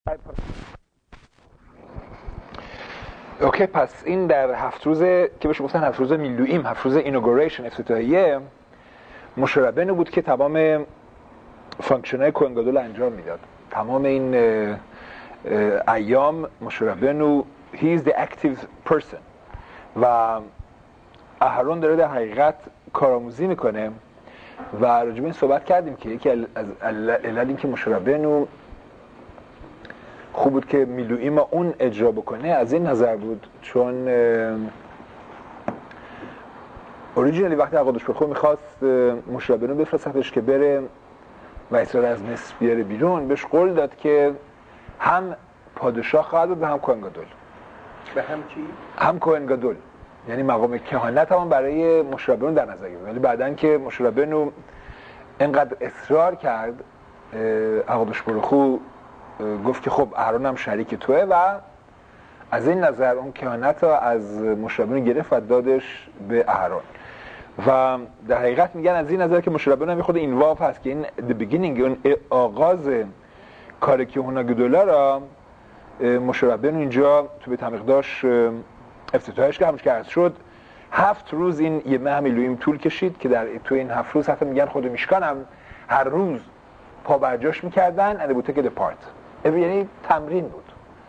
اوکی، پس این در 7 روزه که بهش گفتن 7 روز میلوئیم، 7 روز اینوگوریشن، افتتاحیه، موشه ربنو بود که تمام فانکشن‌های کوهن گادول انجام میداد. تمام این ایام موشه ربنو he is the active person و اهرون داره در حقیقت کارآموزی میکنه و راجع به این صحبت کردیم که یکی از علل این که موشه ربنو خوب بود که میلوئیم اون اجرا بکنه از این نظر بود چون اوریجینالی وقتی قدوس برخو میخواست موشه ربنو بفرستش که بره و اسرائیل از مصر بیاره بیرون، بهش قول داد که هم پادشاه خواهد بود و هم کوهن گادول. به هم چی؟ هم کوهن گادول، یعنی مقام کهانت هم برای موشه ربنو در نظر گرفت. ولی بعدن که موشه ربنو اینقدر اصرار کرد، قدوس برخو گفت که خب اهرون هم شریک توه و از این نظر اون کهانت را از موشه ربنو گرفت و دادش به اهرون. و در حقیقت میگن از این نظر که موشه ربنو هم خود این واف هست که این the beginning، اون آغاز کار کهونا گدولا را موشه ربنو اینجا تو بیت حمیقداش افتتاحش که همش که عرض شد 7 روز این یه ماه میلوئیم طول کشید که در تو این 7 روز حتی میگن خود میشکان هم هر روز پا برجاش میکردن and they would take it apart. یعنی تمرین بود،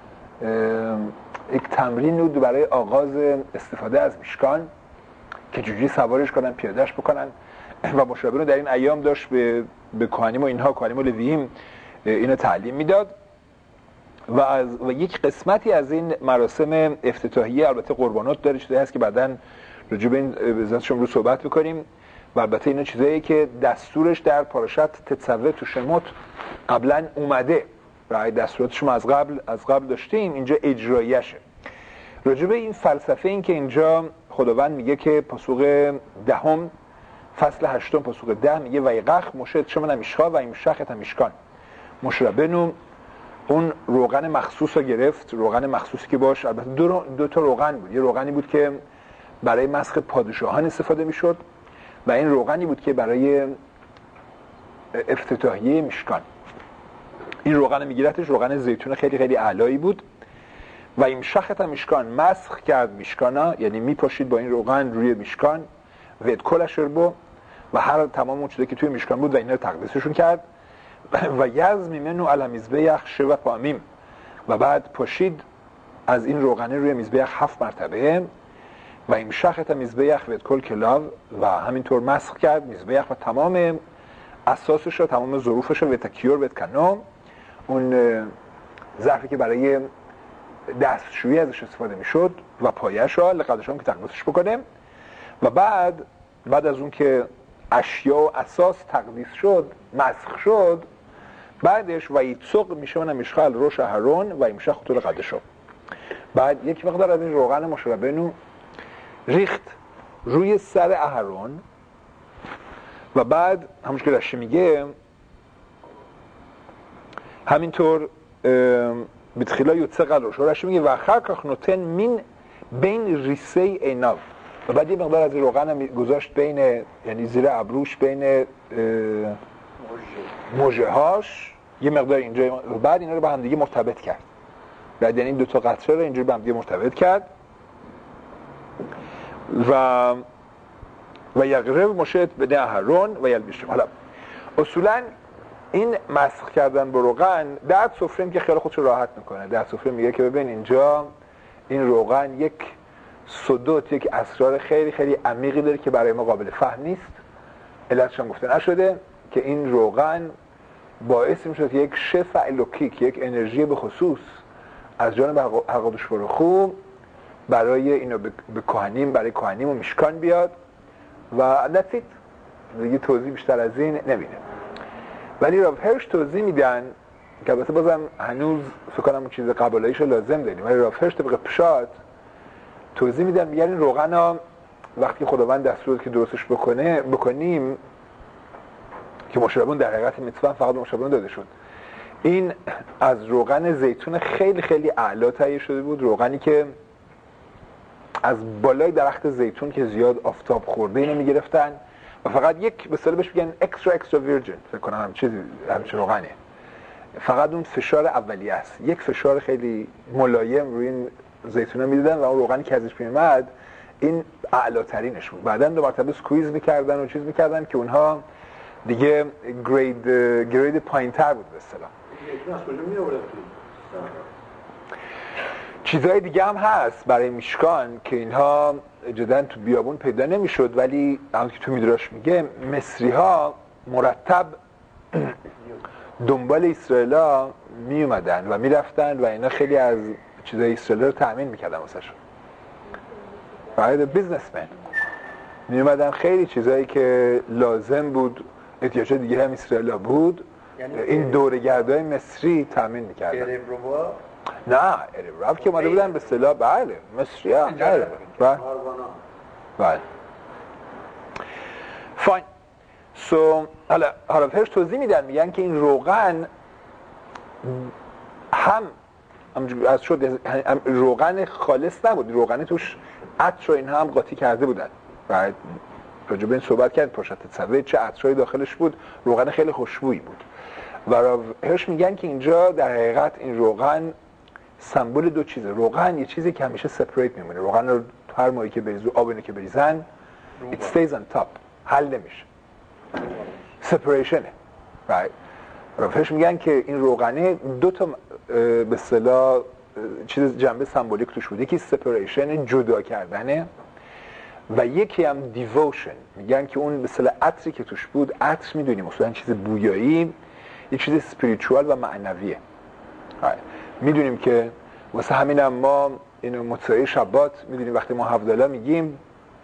یک تمرین بود برای آغاز استفاده از میشکان که چجوری سوارش کنن، پیادهش بکنن. و موشه ربنو در این ایام داشت به کهانیم و اینها، کهانیم و لوییم، اینو تعلیم میداد و یک قسمتی از این مراسم افتتاحیه البته قربانات داره، چیزایی هست که بعداً راجع به این به ذاتشون رو صحبت بکنیم و البته اینا چیزایی که دستورش در پاراشت تتسوه تو شموت قبلا اومده و دستوراتش ما از قبل داشتیم، اینجا اجراییشه. راجع به این فلسفه این که اینجا خداوند میگه که پاسوق 10 فصل 8 پاسوق 10 میگه ویقخ موشه شمن میشخا و ایمشخت میشکان. موشه ربنو اون روغن مخصوص رو گرفت، روغن مخصوصی که باش البته دو تا روغن بود. یه روغنی بود که برای مسخ پادشاهان استفاده میشد و این روغنی بود که برای افتتاحیه میشکان. این روغن میگیرتش روغن زیتون خیلی خیلی اعلایی بود و این شخت میشکان مسخ کرد میشکانا، یعنی میپاشید با این روغن روی میشکان ود کلش رو و هر تمام اون چیزی که توی میشکان بود و اینا رو تقدیسشون کرد و یزمی منو علی مذبح 7 پامیم و بعد پاشید از این روغنه روی مذبح 7 مرتبه و این شخت مذبح ود کل کلاو و همینطور مسخ کرد مذبح و تمام اساسش رو، تمام ظروفش رو، و تکیور و کنام، اون ظرفی که برای دستشویی ازش استفاده میشد و پایش را لقدشان که تقدیسش بکنه و بعد از اون که اشیا و اساس تقدیس شد، مسخ شد، بعدش و یتسق میشون میشخال روش اهرون و ایمشخ طول قدشو. بعد یک مقدار از این روغن موشه ربنو ریخت روی سر اهرون و بعد همونش که رشی میگه همینطور بتخیلا یتسق روش رشی میگه و خرکخ نوتن من بین ریسه ایناو و بعد یه مقدار از این روغن گذاشت بین، یعنی زیر ابروش بین موجه هاش یه مقدار اینجا و بعد اینا رو با هم دیگه مرتبط کرد. بعد یعنی 2 تا قطره رو اینجوری با هم دیگه مرتبط کرد و یقرب موشه بده اهرون و یلبیشم. حالا اصولا این مسخ کردن با روغن در سفره که خیلی خودش راحت میکنه. در سفره میگه که ببین اینجا این روغن یک سدوت، یک اسرار خیلی خیلی عمیقی داره که برای ما قابل فهم نیست. علتش هم گفته نشده که این روغن باعث میشه که یک شفع الوکی، یک انرژی به خصوص از جانب قدوس برخو برای اینو به کهانیم، برای کهانیم و میشکان بیاد و that's it. دیگه توضیح بیشتر از این نمیده. ولی راو هرش توضیح میدن که البته بازم هنوز فکر کنم اون چیز قبالاییشو لازم داریم، ولی راو هرش طبق پشات توضیح میدن میگن این روغن ها وقتی خداوند دستور که درستش بکنیم که موشه ربنو در حقیقت متفاهم فقط موشه ربنو داده شد، این از روغن زیتون خیلی خیلی اعلا تهیه شده بود، روغنی که از بالای درخت زیتون که زیاد آفتاب خورده اینو میگرفتن و فقط یک به اصطلاح بهش میگن اکسترا ویرجن، فکر کنم همین روغنه فقط اون فشار اولیه است، یک فشار خیلی ملایم روی این زیتونه میدادن و اون روغنی که ازش میومد این اعلاترینش بود. بعداً دو مرتبه سکویز میکردن و چیز میکردن که اونها دیگه گرید پایین‌تر بود به اصطلاح. چیزهای دیگه هم هست برای میشکان که اینها جداً تو بیابون پیدا نمیشد، ولی همونطور که تو میدراش میگه مصری ها مرتب دنبال اسرائیلا می اومدن و میرفتن و اینا خیلی از چیزای اسرائیل رو تأمین میکردن واسهشون. باید بیزنسمن می اومدن خیلی چیزایی که لازم بود، احتیاجات دیگه هم اسرائیل بود، یعنی این دوره‌گردای مصری تأمین میکردن. نه ارب که اومده بودن به اصطلاح بله مصری ها بله فاین. سو حالا هرش توضیح میدن، میگن که این روغن هم از شد روغن خالص نبود، روغن توش عطر و اینها هم قاطی کرده بودن. بعد راجع به این صحبت کرد پرشت تصویر چه عطرای داخلش بود، روغن خیلی خوشبویی بود. و هرش میگن که اینجا در حقیقت این روغن سمبل دو چیزه. روغن یه چیزی که همیشه سپریت میمونه، روغن رو هر موقعی که بریزن آب اینو که بریزن it stays on top، حل نمیشه، سپریشنه. رافش میگن که این روغنه دو تا به اصطلاح چیز جنبه سمبولیک توش بود، یکی سپریشن جدا کردنه و یکی هم دیووشن. میگن که اون به اصطلاح عطری که توش بود، عطر میدونیم مثلا چیز بویایی، یه چیز اسپریچوال و معنویه. میدونیم که واسه همینم ما اینو متساعی شبات میدونیم وقتی ما $7 میگیم،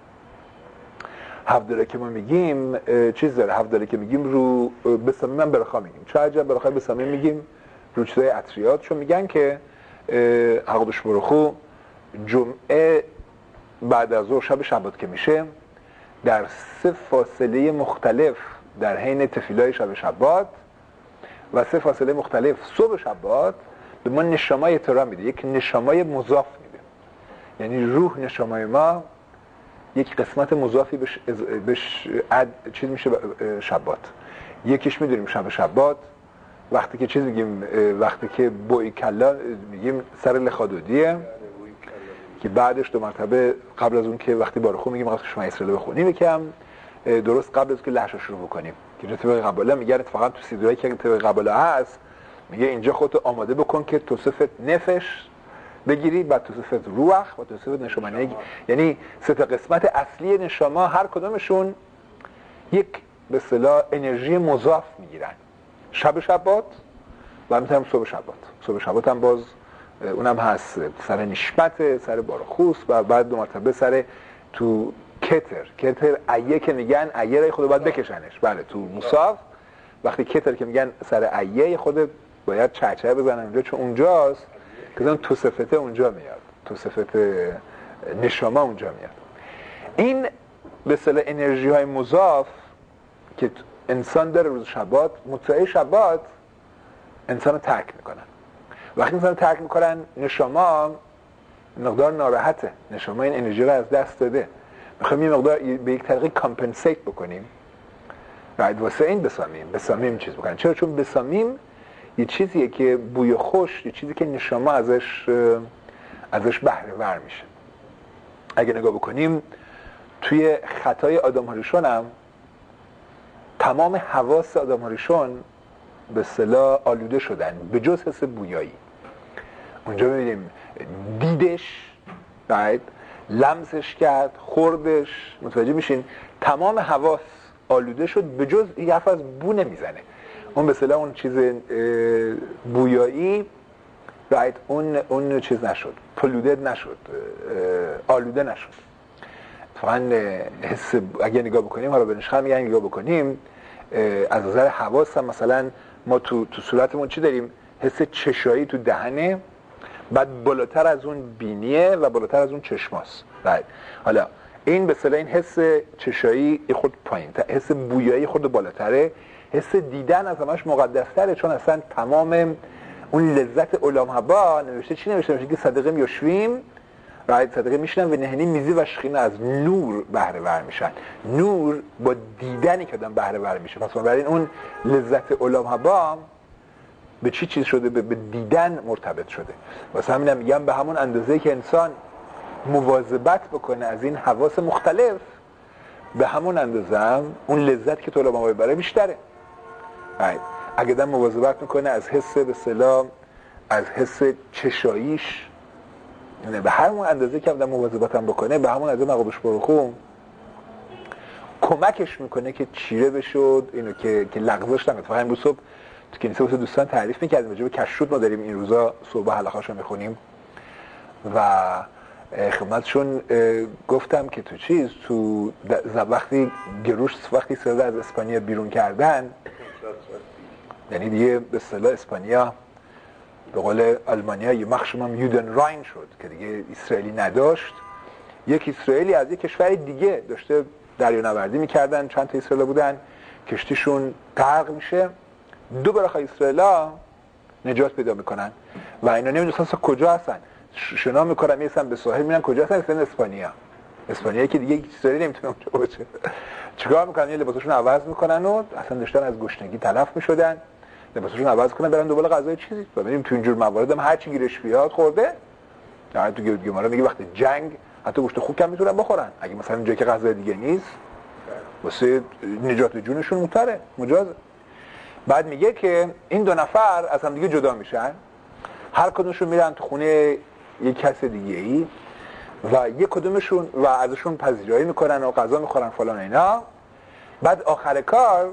$7 که ما میگیم چیز داره، $7 که میگیم رو بسامیم هم برخا میگیم. چه عجب برخای بسامیم میگیم رو چیزای عطریات، چون میگن که حقدش برخو جمعه بعد از ظهر شب شبات که میشه در 3 فاصله مختلف در حین تفیلای شب شبات و 3 فاصله مختلف صبح شبات به ما نشامای احترام میده، یک نشامای مضاف میده. یعنی روح نشامای ما یک قسمت مضافی بهش چیز میشه شبات. یکیش میدونیم شب شبات وقتی که چیز میگیم، وقتی که بوی کلا میگیم سر لخادودیه که بعدش دو مرتبه قبل از اون که وقتی بارخو میگیم وقتی شما اسرائیل بخونیم یکم درست قبل از که لحش رو شروع بکنیم که طبق قباله میگن اتفاقا تو سیدرایی که طبق قباله هست میگه اینجا خودتو آماده بکن که توصفت نفش بگیری، بعد توصفت روح و توصفت نشامانه. یعنی 3 تا قسمت اصلی نشاما هر کدومشون یک به اصطلاح انرژی مضاف میگیرن. شب شبات و میتونم صبح شبات. صبح شبات هم باز اونم هست سر نشمت، سر بارخوست و بعد 2 مرتبه سر تو کتر ایه که میگن ایه رای خود باید بکشنش. بله تو موساف وقتی کتر که میگن سر ایه خود باید چرچه بزنن اونجا، چون اونجاست که اون توصفته اونجا میاد، توصفت نشاما اونجا میاد. این به اصطلاح انرژی های مضاف که انسان داره روز شبات، مطلع شبات انسان رو ترک میکنن. وقتی انسان رو ترک میکنن نشاما مقدار ناراحته، نشاما این انرژی رو از دست داده، میخوایم یه مقدار به یک طریقی کامپنسیت بکنیم بعد واسه این بسامیم چیز بکنن. چرا؟ چون بسامیم یه چیزیه که بوی خوش، یه چیزی که نشاما ازش بهره ور میشه. اگه نگاه بکنیم توی خطای آدم هاریشون هم تمام حواس آدم هاریشون به اصطلاح آلوده شدن به جز حس بویایی. اونجا میبینیم دیدش، بعد لمسش کرد، خوردش، متوجه میشین تمام حواس آلوده شد به جز یه حرف از بو نمیزنه. اون به اصطلاح اون چیز بویایی بعد اون چیز نشد، پلودد نشد، آلوده نشد. اتفاقا حس اگه نگاه بکنیم، حالا به نشخه میگن نگاه بکنیم از نظر حواس هم مثلا ما تو صورتمون چی داریم؟ حس چشایی تو دهنه، بعد بالاتر از اون بینیه و بالاتر از اون چشماست. بعد حالا این به اصطلاح این حس چشایی خود پایین، حس بویایی خود بالاتره، حس دیدن از همش مقدس‌تره، چون اصلا تمام اون لذت علام هبا نوشته چی نوشته که صدقه میوشویم بعد صدقه میشنن و نهنی میزی و شخین از نور بهره ور میشن. نور با دیدنی که آدم بهره ور میشه. پس بنابراین اون لذت علام هبا به چی چیز شده؟ به دیدن مرتبط شده. واسه همینم میگم به همون اندازه که انسان مواظبت بکنه از این حواس مختلف، به همون اندازه هم اون لذت که تو رو ببره بیشتره. اگه دم مواظبت میکنه از حس به اصطلاح از حس چشاییش، یعنی به همون اندازه که آدم مواظبت هم بکنه، به همون اندازه مقابلش برخوم کمکش میکنه که چیره بشد، اینو که لغزش نکنه. فقط امروز صبح تو کنیسه واسه دوستان تعریف می‌کردیم راجع به کشروت، ما داریم این روزا صبح حلقه‌اشو می‌خونیم و خدمتشون گفتم که تو وقتی گروش وقتی سرده از اسپانیا بیرون کردن، یعنی دیگه به اصطلاح اسپانیا به قول آلمانیا یه مخشوم یودن راین شد که دیگه اسرائیلی نداشت. یک اسرائیلی از یک کشور دیگه داشته دریانوردی میکردن، چند تا اسرائیلی بودن، کشتیشون غرق میشه، دو براخای اسرائیلا نجات پیدا میکنن و اینا نمیدونن کجا هستن، شنا میکنن میرسن به ساحل، میرن کجا هستن؟ هستن اسپانیایی که دیگه اسرائیلی نمیتونه اونجا باشه. چیکار میکنن؟ یه لباسشون عوض میکنن و اصلا داشتن از گشنگی تلف میشدن، لباسشون عوض کنن برن دنبال غذای چیزی. ببینیم تو اینجور موارد هم هر چی گیرش بیاد خورده. یعنی تو گیمارا میگه وقتی جنگ حتی گوشت خوک هم میتونن بخورن، اگه مثلا جایی که غذای دیگه نیست واسه نجات جونشون مجازه. بعد میگه که این دو نفر از هم دیگه جدا میشن، هر کدومشون میرن تو خونه یک کس دیگه‌ای و یک کدومشون و ازشون پذیرایی میکنن و غذا میخورن فلان اینا. بعد آخر کار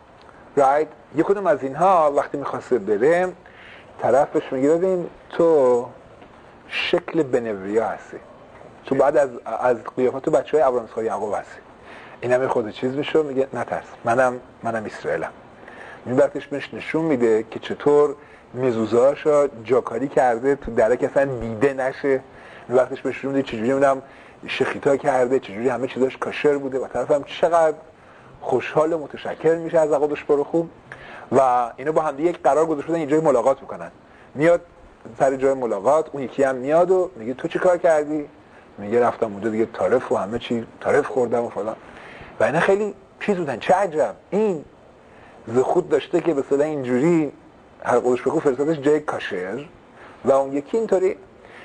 یک کدوم از اینها وقتی میخواسته بره، طرفش میگه ببین تو شکل بنوریا هستی، تو بعد از قیافت بچهای ابراهیم یعقوب هستی. اینم خود چیز میشه، میگه نترس، منم اسرائیلم. میبرتش بهش نشون میده که چطور مزوزهاشو جاکاری کرده تو درک اصلا دیده نشه. میبرتش بهش نشون میده چجوری میدونم شخیتا کرده، چجوری همه چیزاش کاشر بوده و طرف هم چقدر خوشحال و متشکر میشه از عقدش برو خوب. و اینا با هم دیگه یک قرار گذاشته بودن اینجای ملاقات میکنن. میاد سر جای ملاقات، اون یکی هم میاد و میگه تو چی کار کردی؟ میگه رفتم اونجا دیگه طرف و همه چی طرف خوردم و فلان. و اینا خیلی چیز بودن، چه عجب این ز خود داشته که به اصطلاح اینجوری هر قدش بخو فرستادش جای کاشر و اون یکی اینطوری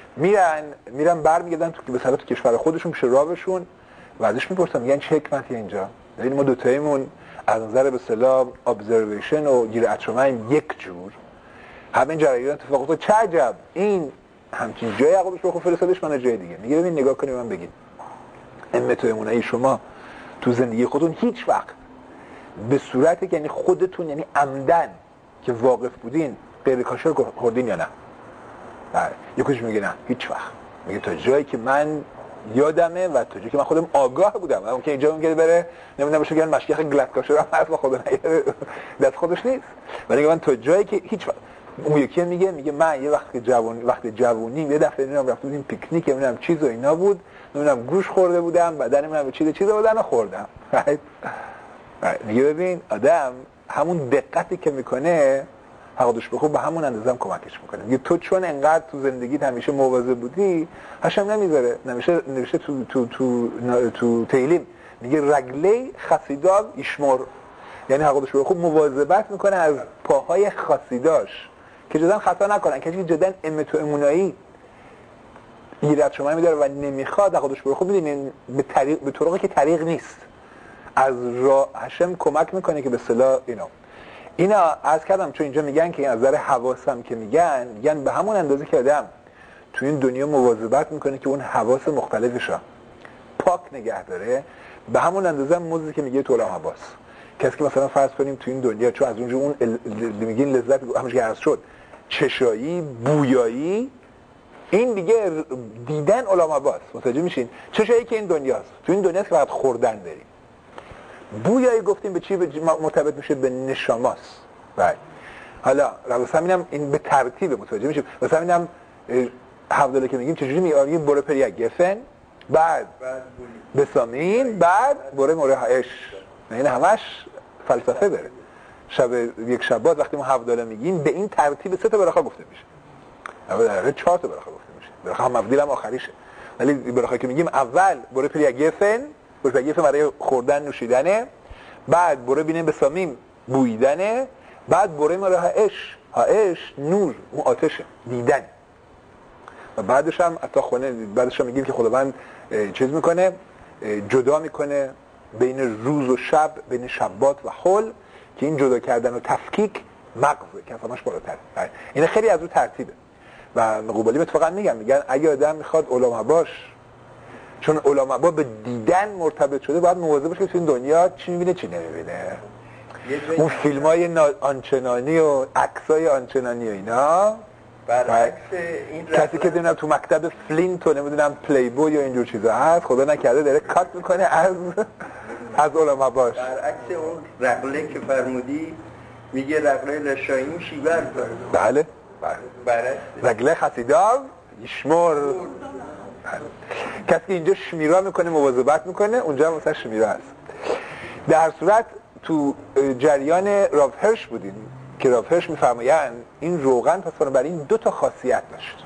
میرن برمیگردن تو به اصطلاح تو کشور خودشون پیش رابشون و ازش میپرسن، میگن چه حکمتی اینجا؟ ببین ما دوتایمون از نظر به اصطلاح ابزرویشن و گیر اطرامیم یک جور، همین جریان اتفاقات، چه عجب این همچین جای عقبش بخو فرستادش من جای دیگه. میگه ببین نگاه کنید من بگید امت و امونه شما تو زندگی خودتون هیچ وقت به صورتی که یعنی خودتون یعنی عمدن که واقف بودین غیر کاشر خوردین یا نه؟ یکیش میگه نه هیچ وقت. میگه تا جایی که من یادمه و تا جایی که من خودم آگاه بودم، اون که اینجا ممکنه بره نمیدونم بشه گن مشکخ گلت کاشر هم هست و خدا نگه دست خودش نیست، ولی من تا جایی که هیچ وقت. اون یکی میگه من یه وقت جوونیم یه دفعه نمیدونم رفته بودیم پیکنیک نمیدونم چیز و اینا بود، نمیدونم گوش خورده بودم بدنم نمیدونم چیز بودن و خوردم. میگه ببین آدم همون دقتی که میکنه حقیقتش بخوب به همون اندازه هم کمکش میکنه. میگه تو چون انقدر تو زندگیت همیشه مواظب بودی هشم نمیذاره، نمیشه تو تیلیم میگه رگله خسیداو ایشمر، یعنی حقیقتش بخوب مواظبت میکنه از پاهای خسیداش که جدا خطا نکنن، که جدا امت و امونایی ایراد شما میداره و نمیخواد حقیقتش بخوب ببینین به طرقی که طریق نیست از راه هشم کمک میکنه که به اصطلاح اینا عرض کردم. چون اینجا میگن که از نظر حواسم که میگن به همون اندازه که آدم تو این دنیا مواظبت میکنه که اون حواس مختلفشا پاک نگه داره، به همون اندازه موضوعی که میگه تو علم حواس. کسی که مثلا فرض کنیم تو این دنیا چون از اونجا اون میگین لذت همش گرز شد، چشایی، بویایی، این دیگه دیدن علم حواس. متوجه میشین چشایی که این دنیاست، تو این دنیاست که فقط خوردن داریم. بویایی گفتیم به چی مرتبط میشه؟ به نشاماست. حالا واسه همینم این به ترتیب متوجه میشه. واسه همینم $7 که میگیم چجوری میگیم برو پریا گفن، بعد بسامین، بعد برو مرهش. یعنی همش فلسفه داره. یک شبات وقتی ما $7 میگیم به این ترتیب 3 تا برخا گفته میشه. اول 4 تا برخا گفته میشه. برخا مبدیل هم آخریشه. ولی برخا که میگیم اول برو پریا گفن، برو برای خوردن نوشیدنه، بعد برو بینه بسامیم بویدنه، بعد برو مرهش هاش نور، اون آتشه، دیدن. و بعدش هم میگیم که خداوند چیز میکنه، جدا میکنه بین روز و شب، بین شبات و حل، که این جدا کردن و تفکیک مغزه که همش بالاتره. این خیلی از اون ترتیبه. و قبالی اتفاقا میگن اگه آدم میخواد علما باش، چون علما با به دیدن مرتبط شده، باید مواظب باشه که تو این دنیا چی میبینه چی نمیبینه. اون فیلمای آنچنانی و عکسای آنچنانی و اینا، برعکس این کسی که دیدم تو مکتب فلینت و نمیدونم پلی بوی یا اینجور چیزا هست، خدا نکرده داره کات میکنه از علما باش. برعکس اون رقله که فرمودی، میگه رقله لشایی شیبر داره. بله رقله خسیدار یشمر. کسی که اینجا شمیرا میکنه، مواظبت میکنه، اونجا هم مثلا شمیرا هست. در صورت تو جریان راو هرش بودیم که راو هرش میفرمایند این روغن پس بنابراین 2 تا خاصیت داشت.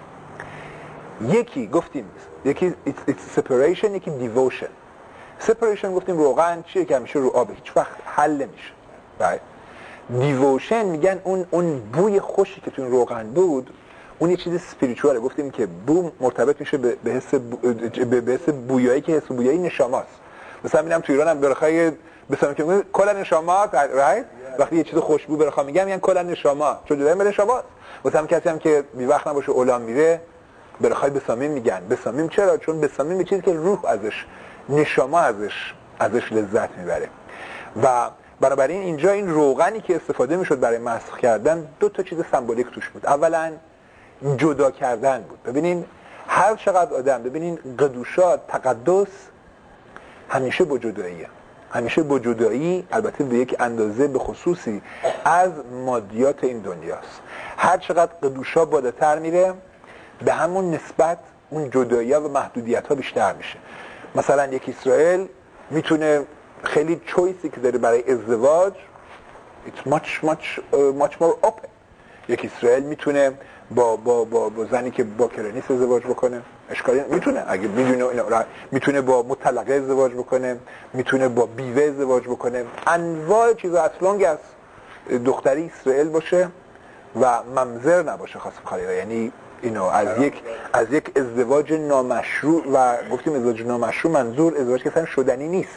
یکی گفتیم یکی it's separation، یکی devotion. separation گفتیم روغن چیه که همیشه رو آبه، هیچ وقت حل نمیشه. right؟ devotion میگن اون بوی خوشی که تو این روغن بود، اون یه چیز اسپریچواله. گفتیم که بو مرتبط میشه به حس بویایی که حس بویایی نشاماست. مثلا میگم تو ایران هم برخای بسام که کلا نشامات، رایت؟ وقتی یه چیز خوشبو برخا میگن کلا نشاما، چون جدا به نشاماست. مثلا کسی هم که بی وقت نباشه اولام میره برخای بسامین میگن. بسامین چرا؟ چون بسامین یه چیزی که روح ازش، نشاما ازش لذت میبره. و بنابراین اینجا این روغنی که استفاده میشد برای مسخ کردن 2 تا چیز سمبولیک توش بود. اولا جدا کردن بود. ببینین هر چقدر آدم، ببینین قدوشات تقدس همیشه با جداییه، همیشه با جدایی، البته به یک اندازه به خصوصی از مادیات این دنیاست. هر چقدر قدوشا بالاتر میره، به همون نسبت اون جدایی‌ها و محدودیت‌ها بیشتر میشه. مثلا یک اسرائیل میتونه خیلی چویسی که داره برای ازدواج it's much more open. یک اسرائیل میتونه با زنی که با کرنیس ازدواج بکنه، اشکالی میتونه، اگه میتونه با مطلقه ازدواج بکنه، میتونه با بیوه ازدواج بکنه، انواع چیزا، اصلا از دختری اسرائیل باشه و ممزر نباشه خاص بخواهی. یعنی اینو از یک ازدواج نامشروع، و گفتیم ازدواج نامشروع منظور ازدواج که اصلا شدنی نیست.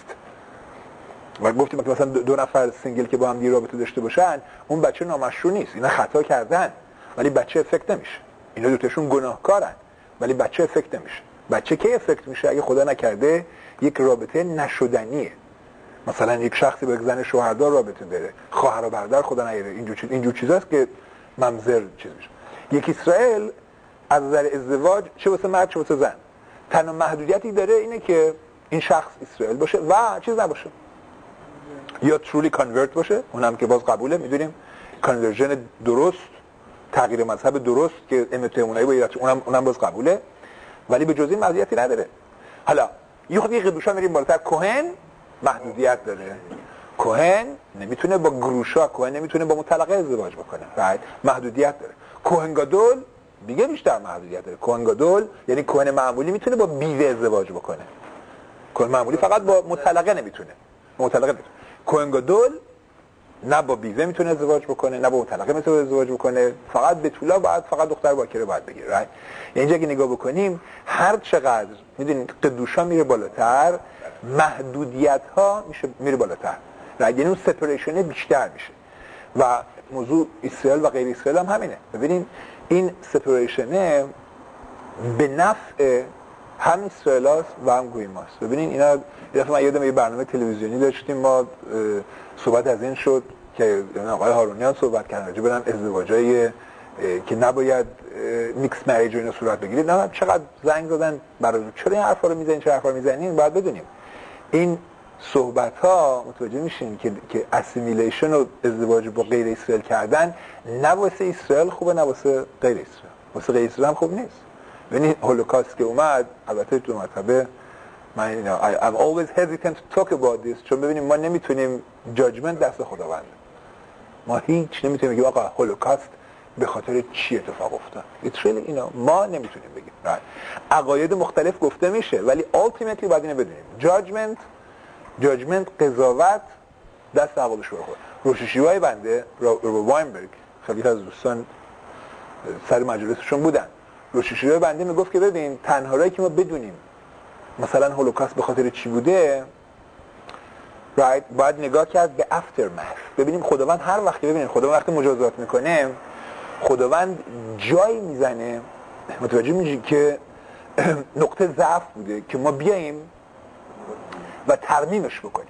و گفتیم که مثلا 2 نفر سینگل که با هم دیگه رابطه داشته باشن، اون بچه نامشروع نیست، اینا خطا کردن ولی بچه افکت نمیشه. اینا دوتاشون گناهکارن ولی بچه افکت نمیشه. بچه کی افکت میشه؟ اگه خدا نکرده یک رابطه نشدنیه. مثلا یک شخصی با یک زن شوهردار رابطه داره، خواهر و برادر خدا نگیره، اینجور چیزاست که ممزر چیز میشه. یک اسرائیل از نظر ازدواج چه واسه مرد چه واسه زن تنها محدودیتی داره اینه که این شخص اسرائیل باشه و چیز نباشه، یا truly convert باشه، اونم که باز قبوله. میدونیم کانورژن درست، تغییر مذهب درست که امتحانایی با ایراد، اونم باز قبوله، ولی به جز این محدودیتی نداره. حالا یه خود یه قدوشا میریم بالاتر. کهن محدودیت داره، کهن نمیتونه با گروشا، کهن نمیتونه با مطلقه ازدواج بکنه، محدودیت داره. کهن گادول دیگه بیشتر محدودیت داره. کهن گادول یعنی کهن معمولی میتونه با بیوه ازدواج بکنه، کهن معمولی فقط با مطلقه نمیتونه. کهن گادول نه با بیوه میتونه ازدواج بکنه نه با مطلقه میتونه ازدواج بکنه، فقط به طولا باید، فقط دختر باکره باید بگیره. یعنی اینجا که نگاه بکنیم هر چقدر میدونید قدوشا میره بالاتر، محدودیت ها میره بالاتر، یعنی اون سپریشن بیشتر میشه. و موضوع اسرائیل و غیر اسرائیل هم همینه. ببینین این سپریشنه به نفع هم اسرائیلاست و هم گویماست. ببینین اینا یه دفعه من یادم یه برنامه تلویزیونی داشتیم، ما صحبت از این شد که آقای هارونیان صحبت کردن راجع به ازدواجای که نباید میکس مریج و اینا صورت بگیره. نه چقدر زنگ زدن برای چرا این حرفا رو میزنین، چرا حرفا رو میزنین. باید بدونیم این صحبت ها متوجه میشین که اسیمیلیشن و ازدواج با غیر اسرائیل کردن نه واسه اسرائیل خوبه نه واسه غیر اسرائیل، واسه غیر اسرائیل هم خوب نیست. ببینید هولوکاست که اومد، البته تو مرتبه من I'm always hesitant to talk about this، چون ببینیم ما نمیتونیم جاجمنت دست خداوند، ما هیچ نمیتونیم بگیم آقا هولوکاست به خاطر چی اتفاق افتاد. It's really ما نمیتونیم بگیم. عقاید مختلف گفته میشه ولی ultimately باید اینو بدونیم جاجمنت قضاوت دست عقابش بخوره. روشیشیوای بنده رو واینبرگ خیلی از دوستان سر مجلسشون بودن. روشیشوی بنده میگفت که ببین تنها راهی که ما بدونیم مثلا هولوکاست به خاطر چی بوده باید نگاه کرد به aftermath. ببینیم خداوند هر وقتی خداوند وقتی مجازات میکنه خداوند جایی میزنه متوجه میشی که نقطه ضعف بوده که ما بیاییم و ترمیمش بکنیم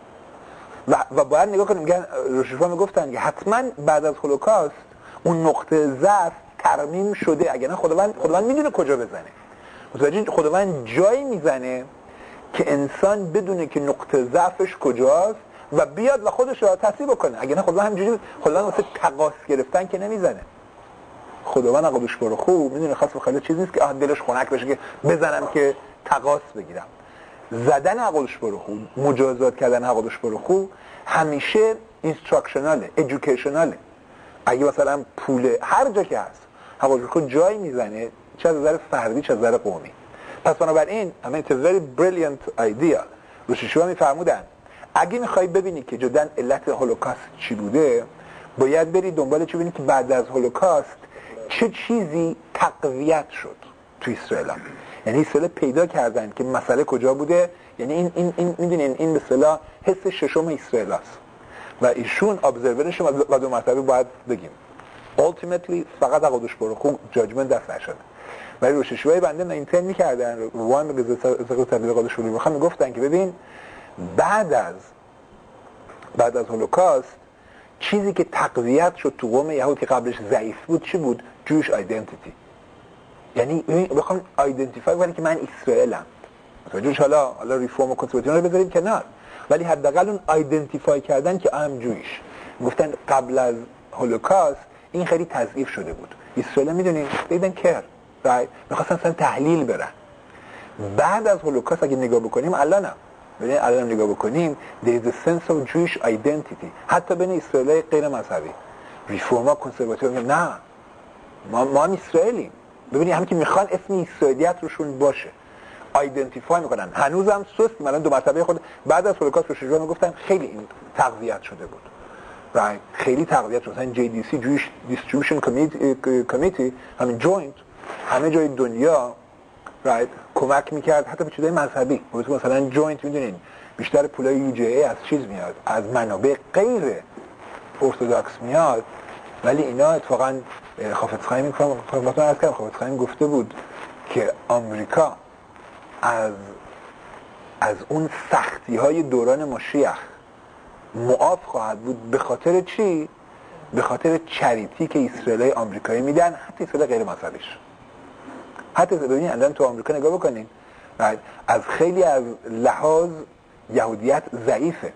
و باید نگاه کنیم. میگن روشیشوها میگفتن که حتما بعد از هولوکاست اون نقطه ضعف ترمیم شده، اگر نه خداوند میدونه کجا بزنه. متوجه خداوند جایی میزنه که انسان بدونه که نقطه ضعفش کجاست و بیاد و خودش رو تصحیح بکنه. اگر نه خداوند همینجوری خداوند واسه تقاص گرفتن که نمیزنه. خداوند قدوس بارخو میدونه خاص بخاطر چیز نیست که دلش خنک بشه که بزنم که تقاص بگیرم. زدن قدوس بارخو، مجازات کردن قدوس بارخو همیشه اینستراکشناله، ادویکیشناله. اگه مثلا پول هر جا که هست قدوس بارخو جایی میزنه، چه از نظر فردی چه از نظر قومی. پس بنابراین it's a very brilliant idea. روشیشوها میفرمودن اگه میخوای ببینی که جدا علت هولوکاست چی بوده، باید بری دنبال چی ببینی که بعد از هولوکاست چه چیزی تقویت شد تو اسرائیل. یعنی اسرائیل پیدا کردن که مسئله کجا بوده. یعنی این میدونین این به اصطلاح حس ششم اسرائیل است و ایشون ابزرورش و دو مرتبه باید بگیم ultimately فقط قدوس بارخو جاجمنت دست نشده. ولی روشیشوهای بنده اینترن میکردن وان به زقل تبلیغ قدوس بارخو میگفتن که ببین بعد از هولوکاست چیزی که تقویت شد تو قوم یهود که قبلش ضعیف بود چی بود؟ جویش آیدنتیتی. یعنی بخوام آیدنتیفای کنم که من اسرائیلم. مثلا حالا ریفورم و کنسرواتیون رو بذاریم کنار، ولی حداقل اون آیدنتیفای کردن که ام جویش. گفتن قبل از هولوکاست این خیلی تضعیف شده بود. اسرائیل میدونین دیدن کر میخواستن اصلا تحلیل برن. بعد از هولوکاست اگه نگاه بکنیم الان نگاه بکنیم there is a sense of Jewish identity حتی بین اسرائیل غیر مذهبی. ریفورما کنسرواتیون نه ما هم اسرائیلیم. ببینید همین که میخوان اسم اسرائیلیت روشون باشه آیدنتیفای میکنن. هنوزم سست من دو مرتبه خود بعد از هولوکاست رو شروع میگفتن خیلی این تقویت شده بود. خیلی تقویت شد. مثلا JDC Jewish Distribution Committee همین جوینت همه جای دنیا کمک میکرد حتی به چیزای مذهبی. مثلا جوینت میدونین بیشتر پولای UJA از چیز میاد از منابع غیر ارتدوکس میاد، ولی اینا اتفاقا خافیتز خایم گفته بود که آمریکا از اون سختی های دوران مشیخ معاف خواهد بود. به خاطر چی؟ به خاطر چریتی که اسرائیل آمریکایی میدن، حتی اسرائیل غیر مذهبیش. حتی ببینید الان تو آمریکا نگاه بکنین از خیلی از لحاظ یهودیت ضعیفه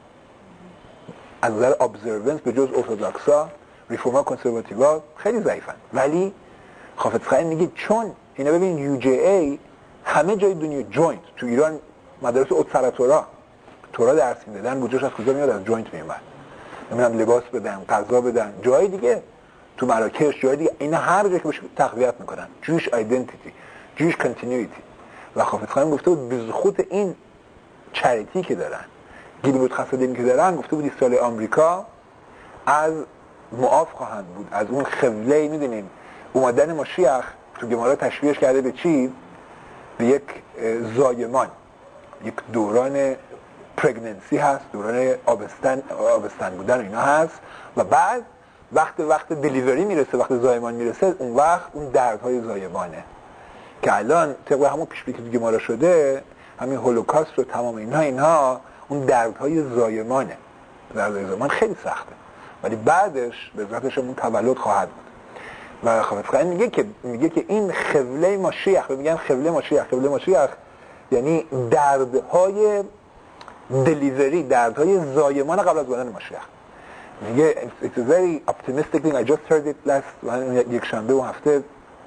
از نظر ابزرونس به جز ارتدوکسا ریفورما کنسرواتیوا خیلی ضعیفن. ولی خافیتز خایم میگه چون اینا ببین UJA همه جای دنیا جوینت تو ایران مدارس اوتسر تورا درس میدادن بودجهش از کجا میاد؟ از جوینت میومد. نمیدونم لباس بدن غذا بدن جای دیگه تو مراکش جای دیگه اینا هر جا که بشه تقویت میکنن جویش آیدنتیتی جویش کانتینیویتی. و خافیتز خایم گفته بود بزخوت این چریتی که دارن گیلبورت خسدین که دارن گفته بود اسرائیل آمریکا از معاف خواهند بود از اون خبله. میدونیم اومدن مشیخ تو گمارا تشبیهش کرده به چی؟ به یک زایمان، یک دوران پرگننسی هست، دوران آبستن بودن اینا هست و بعد وقت دلیوری میرسه، وقت زایمان میرسه، اون وقت اون دردهای زایمانه که الان طبق همون پیشبینی که گمارا شده همین هولوکاست و تمام اینها اون دردهای زایمانه. دردهای زایمان خیلی سخته ولی بعدش به ذاتش اون تولد خواهد بود. و خافیتز خایم میگه که این خبله مشیخ، میگن خبله مشیخ یعنی دردهای دلیوری، دردهای زایمان قبل از اومدن مشیخ. میگه it's a very optimistic thing. I just heard it last یک شنبه و هفته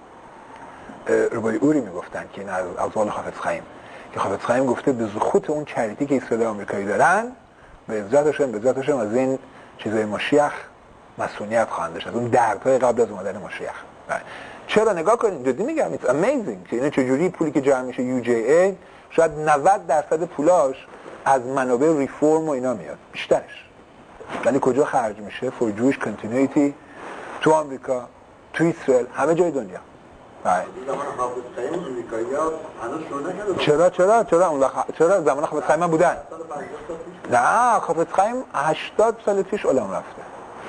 ربای اوری میگفتن که این از اقوال خافیتز خایم که خافیتز خایم گفته به زخوت اون چریتی که اسرائیل آمریکایی دارن به ذاتشون از این چیزای مشیخ مسئولیت خواهند داشت، از اون دردهای قبل از اومدن مشیخ. چرا نگاه کنید جدی میگم it's amazing که اینا چجوری پولی که جمع میشه UJA شاید 90% پولاش از منابع ریفورم و اینا میاد بیشترش، ولی کجا خرج میشه؟ for Jewish continuity تو تو آمریکا، تو اسرائیل، همه جای دنیا. چرا چرا زمان حافظ خیم بودن؟ نه، حافظ خیم 80 سال پیش علم رفته.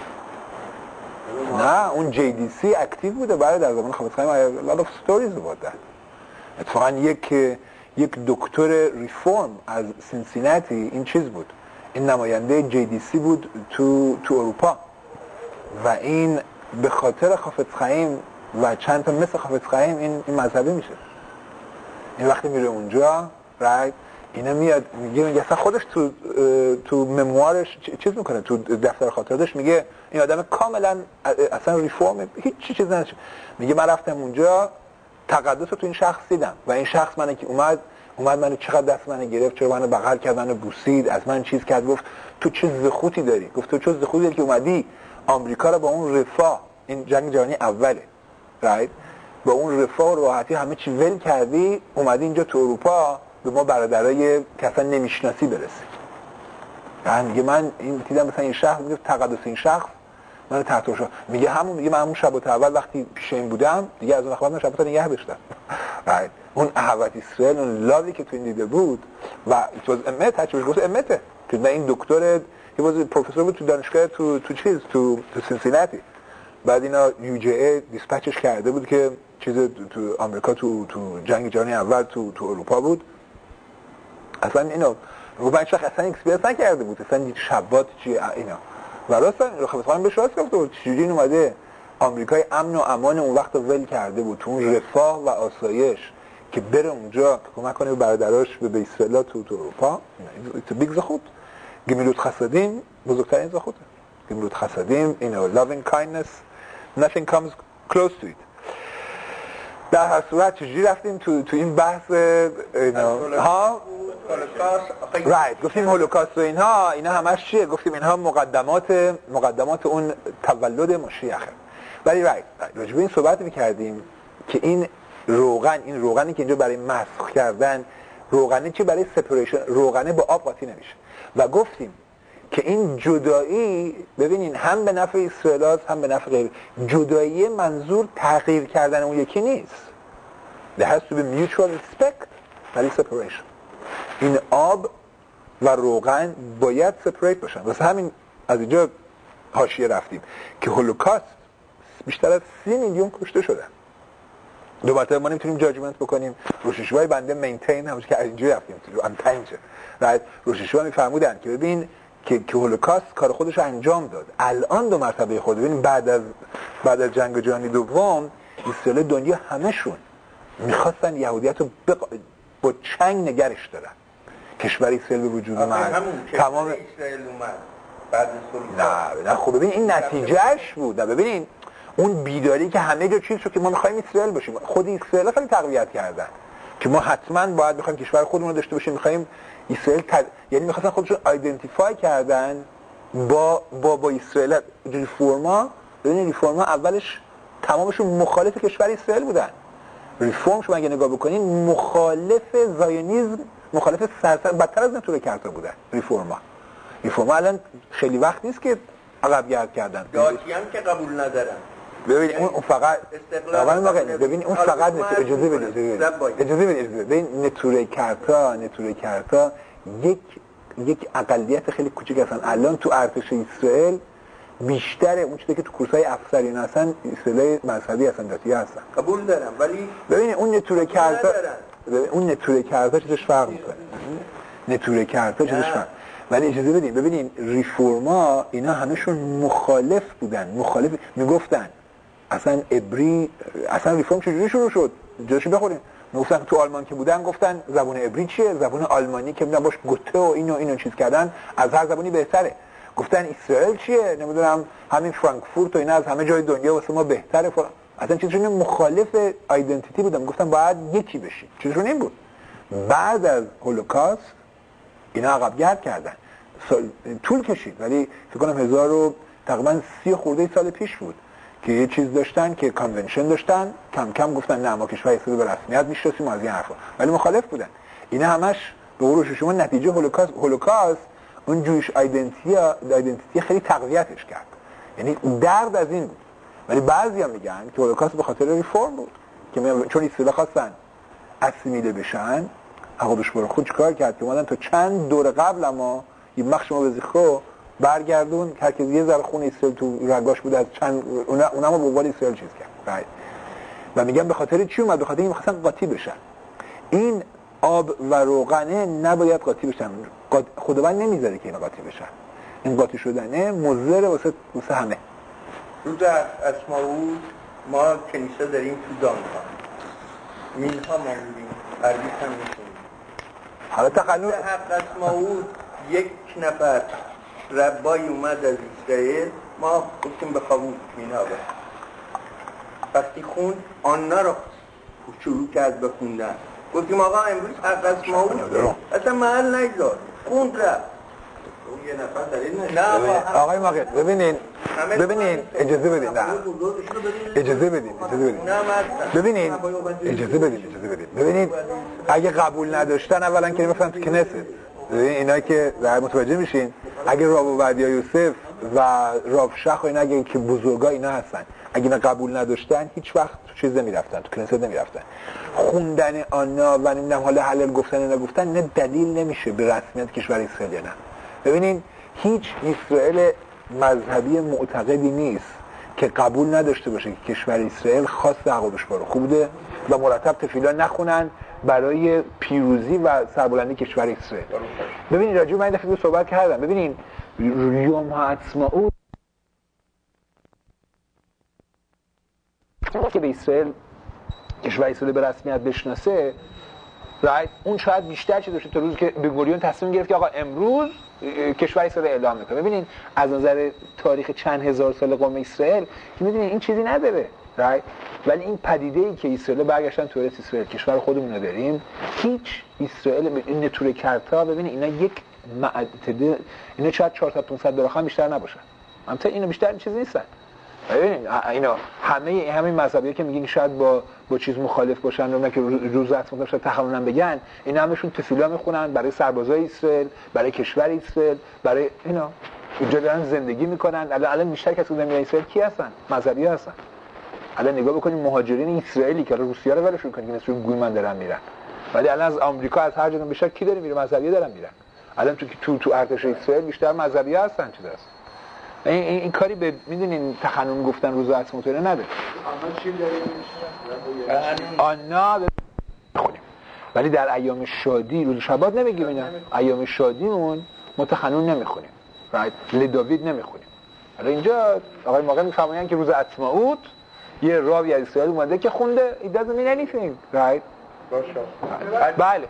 نه، اون JDC اکتیو بوده برای در زمان حافظ خیم. lot of stories about that. اتفاقا یک دکتر ریفورم از سینسیناتی این چیز بود، این نماینده JDC بود تو اروپا و این به خاطر حافظ خیم و چند تا مثل حافظ خیم این مذهبی میشه. این وقتی میره اونجا اینا میاد میگه اصلا خودش تو مموارش چیز میکنه، تو دفتر خاطراتش میگه این آدم کاملا اصلا ریفورم هیچ چیز نداشت. میگه من رفتم اونجا تقدس رو تو این شخص دیدم و این شخص من که اومد منو چقدر دست منو گرفت، چرا منو بغل کرد، منو بوسید، از من چیز کرد، گفت تو چه زخوتی داری، گفت تو چه زخوتی داری که اومدی آمریکا رو با اون رفاه، این جنگ جهانی اوله با اون رفاه و راحتی همه چی ول کردی، اومدی اینجا تو اروپا به ما برادرای که اصلا نمیشناسی برسی. میگه من این دیدم مثلا این شخص، میگه تقدس این شخص من تحت شد. میگه من همون شب اول وقتی پیش این بودم دیگه از اون وقت من شب نگه داشتم. اون احوت اسرائیل، اون لاوی که تو این دیده بود و it was امت، هرچی گفت امته که این دکتر پروفسور بود تو دانشگاه تو سینسیناتی. بعد اینا UJA دیسپچش کرده بود که چیز تو آمریکا تو جنگ جهانی اول تو اروپا بود. اصلا اینو من شخص اصلا اکسپریانس نکرده بود، اصلا شبات چی اینا. و راستن خودم بهش راست گفته بود چجوری این اومده آمریکای امن و امان اون وقت ول کرده بود تو اون رفاه و آسایش که بره اونجا کمک کنه به برادراش به اسرائیل تو اروپا. ایتس بیگ زخوت. گمیلوت خسدیم بزرگترین زخوته. گمیلوت خسدیم loving kindness nothing comes close to it. در هر صورت چجوری رفتیم تو این بحث ها گفتیم هولوکاست و اینها همش چیه؟ گفتیم اینها مقدمات اون تولد مشیخه. ولی راجع به این صحبت می‌کردیم که این روغنی که اینجا برای مسخ کردن، روغنی چی برای سپریشن، روغنه با آب قاطی نمیشه. و گفتیم که این جدایی ببینین هم به نفع اسرائیل هم به نفع غیر. جدایی منظور تغییر کردن اون یکی نیست. There has to be mutual respect ولی separation. این آب و روغن باید سپریت باشن. واسه همین از اینجا حاشیه رفتیم که هولوکاست بیشتر از 30 میلیون کشته شدن. دو مرتبه ما نمیتونیم جاجمنت بکنیم. روششوهای بنده مینتین همونش که از اینجا رفتیم روششوها میفرمودن که ببین که هولوکاست کار خودش انجام داد. الان دو مرتبه خود ببین بعد از جنگ جهانی دوم اسرائیل دنیا همشون میخواستن یهودیت رو با چنگ نگرش دارن. کشور اسرائیل به وجود اومد، تمام اسرائیل اومد بعد از نه خب ببین این نتیجهش بود. ببینین اون بیداری که همه جا چیز شد که ما میخوایم اسرائیل باشیم. خود اسرائیل خیلی تقویت کردن که ما حتما باید بخوایم کشور خودمون رو داشته باشیم. میخوایم اسرائیل یعنی میخواستن خودشون آیدنتیفای کردن با اسرائیل. ریفورما اولش تمامشون مخالف کشور اسرائیل بودن. ریفورم شما اگه نگاه بکنین مخالف زایونیسم، مخالف سرسر، بدتر از نتوره کرده بودن. ریفورما الان خیلی وقت نیست که عقب گرد کردن. داعشی هم که قبول ندارن. ببین اون فقط ببین اون فقط اجازه بدید ببین نتوره کرتا یک اقلیت خیلی کوچیک هستن. الان تو ارتش اسرائیل بیشتر اون چیزی که تو کورسای افسرین هستن اسرائیلی مذهبی هستن، داتی هستن. قبول دارم ولی ببین اون نتوره کرتا چیزش فرق میکنه. ولی اجازه بدین ببینین ریفورما اینا همشون مخالف بودن. میگفتن اصلا ریفورم چجوری شروع شد؟ جاشو بخورین. میگفتن تو آلمان که بودن گفتن زبان عبری چیه؟ زبان آلمانی که باش گوته و اینو چیز کردن از هر زبانی بهتره. گفتن اسرائیل چیه؟ نمیدونم همین فرانکفورت و اینا از همه جای دنیا واسه ما بهتره فلان. اصلا چیزشون مخالف آیدنتیتی بودن. میگفتن باید یکی بشیم. چیزشون این بود. بعد از هولوکاست اینا عقب گرد کردن. طول کشید ولی فکر کنم تقریبا 30 خورده سال پیش بود که یه چیز داشتن که کانونشن داشتن، کم کم گفتن نه ما کشور اسرائیل به رسمیت میشناسیم از این حرفا، ولی مخالف بودن. اینا همش به قول شما نتیجه هولوکاست اون جویش آیدنتیتی خیلی تقویتش کرد. یعنی درد از این بود. ولی بعضیا میگن که هولوکاست به خاطر ریفرم بود، که چون اسرائیل خواستن اسیمیله بشن، عقبش برو خود چیکار کرد که اومدن تا چند دور قبل اما یه مخش ما به زیخو برگردون، هر کی یه ذره خون اسرائیل تو رگاش بود از چند اونم به عنوان اسرائیل چیز کرد. و میگن به خاطر چی اومد؟ به خاطر این می‌خواستن قاطی بشن. این آب و روغنه نباید قاطی بشن، خداوند نمیذاره که اینا قاطی بشن. این قاطی شدنه مضر واسه همه. روز اسماعود ما کنیسه داریم تو دانها، میلها ما می‌بینیم، عربی هم می‌خونیم. حالا تقلل حق اسماعود یک نفر ربای اومد از اسرائیل، ما گفتیم به خوابون مینا به وقتی خون آنها رو شروع کرد به خوندن، گفتیم آقا امروز حق اسماعود اصلا محل نگذار، خوند رفت. یه نفر دلیل نه آقای ماقل ببینین اجازه بدین، نه اجازه بدین ببینین اجازه بدین ببینین اگه قبول نداشتن اولا که نمیفهمن تو کنست، اینا که متوجه میشین اگه راب و بعدیا یوسف و راب شخ و اینا اگه که بزرگا اینا هستن، اگه اینا قبول نداشتن هیچ وقت تو چیز نمیرفتن، تو کنست نمیرفتن. خوندن آنها و نمیدونم حالا حلال گفتن اینا گفتن نه دلیل نمیشه به رسمیت کشور اسرائیل. نه ببینین هیچ اسرائیل مذهبی معتقدی نیست که قبول نداشته باشه که کشور اسرائیل خواست عقبش باره خوبه و مرتب تفیلا نخونن برای پیروزی و سربلندی کشور اسرائیل. ببینین راجع به این دفعه صحبت کردم، ببینین یوم اسماعود که به اسرائیل کشور اسرائیل به رسمیت بشناسه، اون شاید بیشتر چیز داشته تا روزی که بن-گوریون تصمیم گرفت که آقا امروز کشور اسرائیل اعلام میکنه. ببینین از نظر تاریخ چند هزار سال قوم اسرائیل که میدونین این چیزی نداره، ولی این پدیده‌ای که اسرائیل برگشتن تو اسرائیل کشور خودمون رو داریم، هیچ اسرائیل این نتوره کرتا، ببینین اینا یک معدده، اینا شاید 400 500 درهم بیشتر نباشن، البته اینا بیشتر چیزی نیستن. ببینین اینا همه مذهبی‌ها که میگین شاید با چیز مخالف باشن و که روز اسماعود شاید تخلونن بگن، اینا همشون تفیلا میخونن برای سربازای اسرائیل، برای کشور اسرائیل، برای اینا اینجا دارن زندگی میکنن. الان بیشتر کسی که میاد اسرائیل کی هستن؟ مذهبی‌ها هستن. الان نگاه بکنید مهاجرین اسرائیلی که روسیه رو ولشون کنید که مثل گویمن دارن میرن، ولی الان از آمریکا از هر جا بیشتر کی داره میره؟ مذهبی‌ها دارن میرن. الان تو ارتش اسرائیل بیشتر مذهبی‌ها هستن. چیز هست این کاری به میدونین تخنن گفتن روز اسماعود نداره. آنها چی داریم؟ آنها بخونیم، ولی در ایام شادی روز شبات نمیگیم اینا. ایام شادیمون متخنن نمیخونیم، لداوید نمیخونیم. حالا اینجا آقای ماقل میفرمایند که روز اسماعود یه راوی از اسرائیل اومده که خونده it doesn't mean anything right. بله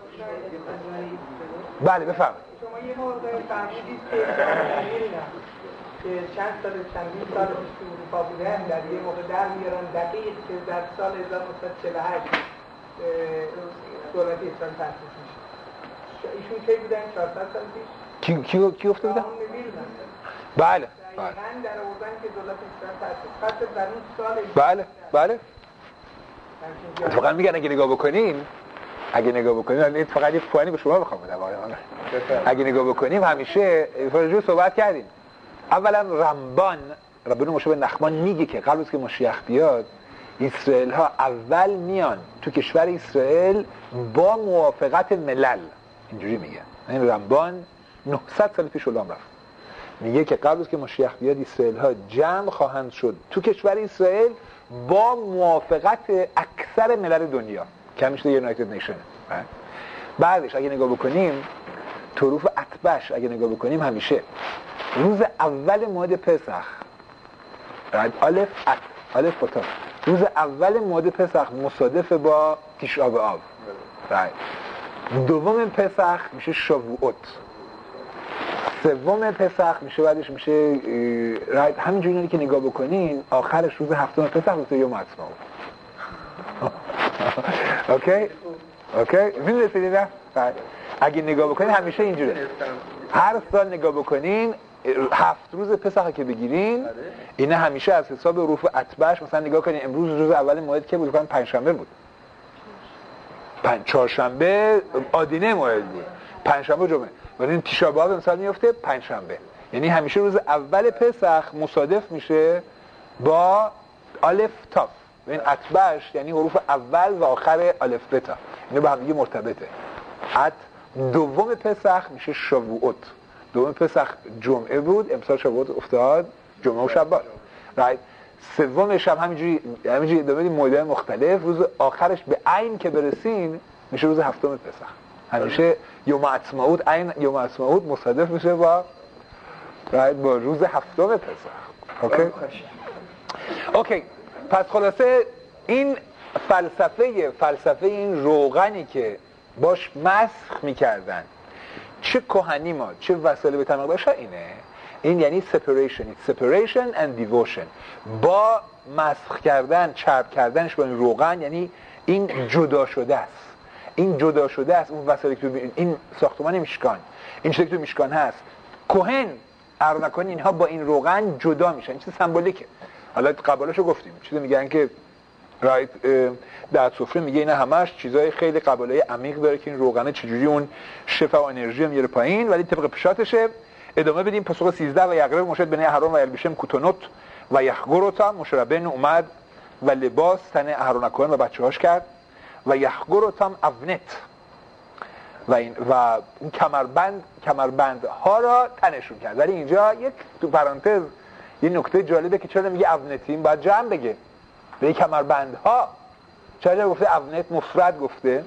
بفرمایید. شما یه موقع فهمیدید که چند سال پیش اروپا بودن در یه موقع در میارن دقیق که در سال 1948 دولت اسرائیل تأسیس میشه. ایشون کی بودن؟ 400 سال پیش؟ کی گفته بودن؟ بله دقیقاً در آوردن که دولت اسرائیل تأسیس خاطر در اون سال. بله اتفاقا میگن اگه نگاه بکنیم فقط یه پوانی به شما بخوام بدم. اگه نگاه بکنیم همیشه فرجو صحبت کردیم. اولا ربنا مشابه نخمان میگه که قبل از که مشیخ بیاد اسرائیل ها اول میان تو کشور اسرائیل با موافقت ملل، اینجوری میگه. این رمبان 900 سال پیش اعلام رفت، میگه که قبل از که مشیخ بیاد اسرائیل ها جمع خواهند شد تو کشور اسرائیل با موافقت اکثر ملل دنیا که همیشه یونایتد نیشن. بعدش اگه نگاه بکنیم تو حروف اتبش اگه نگاه بکنیم همیشه روز اول ماه پسخ الف و تا روز اول ماه پسخ مصادف با تشریع آب. دوم پسخ میشه شاووت، سوم پسخ میشه بعدش میشه همینجوری که نگاه بکنین آخرش روز هفتم پسخ روز یوم اسماعود. اوکی می‌رسیدید نه؟ اگه نگاه بکنین همیشه اینجوره. هر سال نگاه بکنین 7 روز پسخ که بگیرین اینا همیشه از حساب حروف اتبعش. مثلا نگاه کنین امروز روز اول موعد که بود؟ پنجشنبه بود. چهارشنبه آدینه موعد بود، پنجشنبه جمعه. ولی تشریع آب مثلا میفته پنجشنبه، یعنی همیشه روز اول پسخ مصادف میشه با الف تاف. این اتبعش یعنی حروف اول و آخر الف بتا، اینو با هم دیگه مرتبطه. دوم پسخ میشه شاووت. دوم پسخ جمعه بود، امسال شاووت افتاد جمعه و شبات. رایت. سوم شب همینجوری ادامه بدیم مدل مختلف. روز آخرش به عین که برسین میشه روز هفتم پسخ. همیشه یوم عصماوت، عین یوم عصماوت مصادف میشه با روز هفتم پسخ. اوکی. پس خلاصه این فلسفه این روغنی که باش مسخ میکردن چه کهنی ما چه وسایل به تمام باشه این یعنی separation and devotion. با مسخ کردن چرب کردنش با این روغن یعنی این جدا شده است. اون وسایلی که این ساختمان میشکان، این چیزی که تو میشکان هست، کهن ارنکان اینها با این روغن جدا میشن. این چیز سمبولیکه. حالا قبالاشو گفتیم، چیزی میگن که رایت در سفره میگه اینا همش چیزای خیلی قبالای عمیق داره که این روغنه چجوری اون شفا و انرژی میاره پایین. ولی طبق پیشاتشه. ادامه بدیم. پاسخ 13 و یقرب مشهد بنی اهرون و یلبشم کوتونوت و یخگروتا. مشربن اومد و لباس تن اهرون اکوهن و بچه‌هاش کرد و یخگروتام اونت و اون کمربند ها را تنشون کرد. ولی اینجا یک تو پرانتز یه نکته جالبه که چرا میگه اونتیم باید جمع بگه به کمربند ها. چرا گفته اونت مفرد گفته؟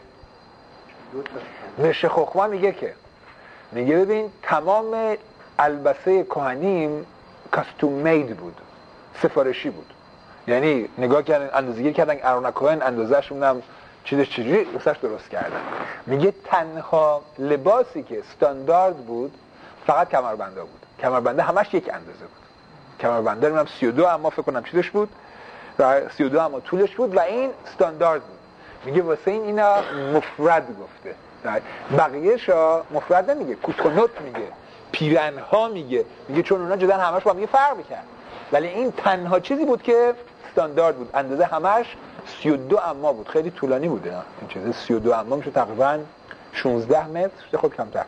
مشه خخما میگه ببین تمام البسه کهنیم کاستوم مید بود، سفارشی بود. یعنی نگاه کردن اندازه‌گیری کردن اهرون کوهن اندازه‌شون هم چیزش چجوری واسش درست کردن. میگه تنها لباسی که استاندارد بود فقط کمربنده بود. کمربنده همش یک اندازه بود. کمربنده رو 32 اما فکر کنم چیزش بود، 32 اما طولش بود و این استاندارد بود. میگه واسه اینا مفرد گفته. بقیه‌شا مفرد نمیگه، کوتونوت میگه، پیرنها میگه چون اونا جدا همش با هم فرق می‌کرد. ولی این تنها چیزی بود که استاندارد بود. اندازه همش 32 اما بود. خیلی طولانی بوده این چیز. 32 اما میشه تقریبا 16 متر، خود کمتر.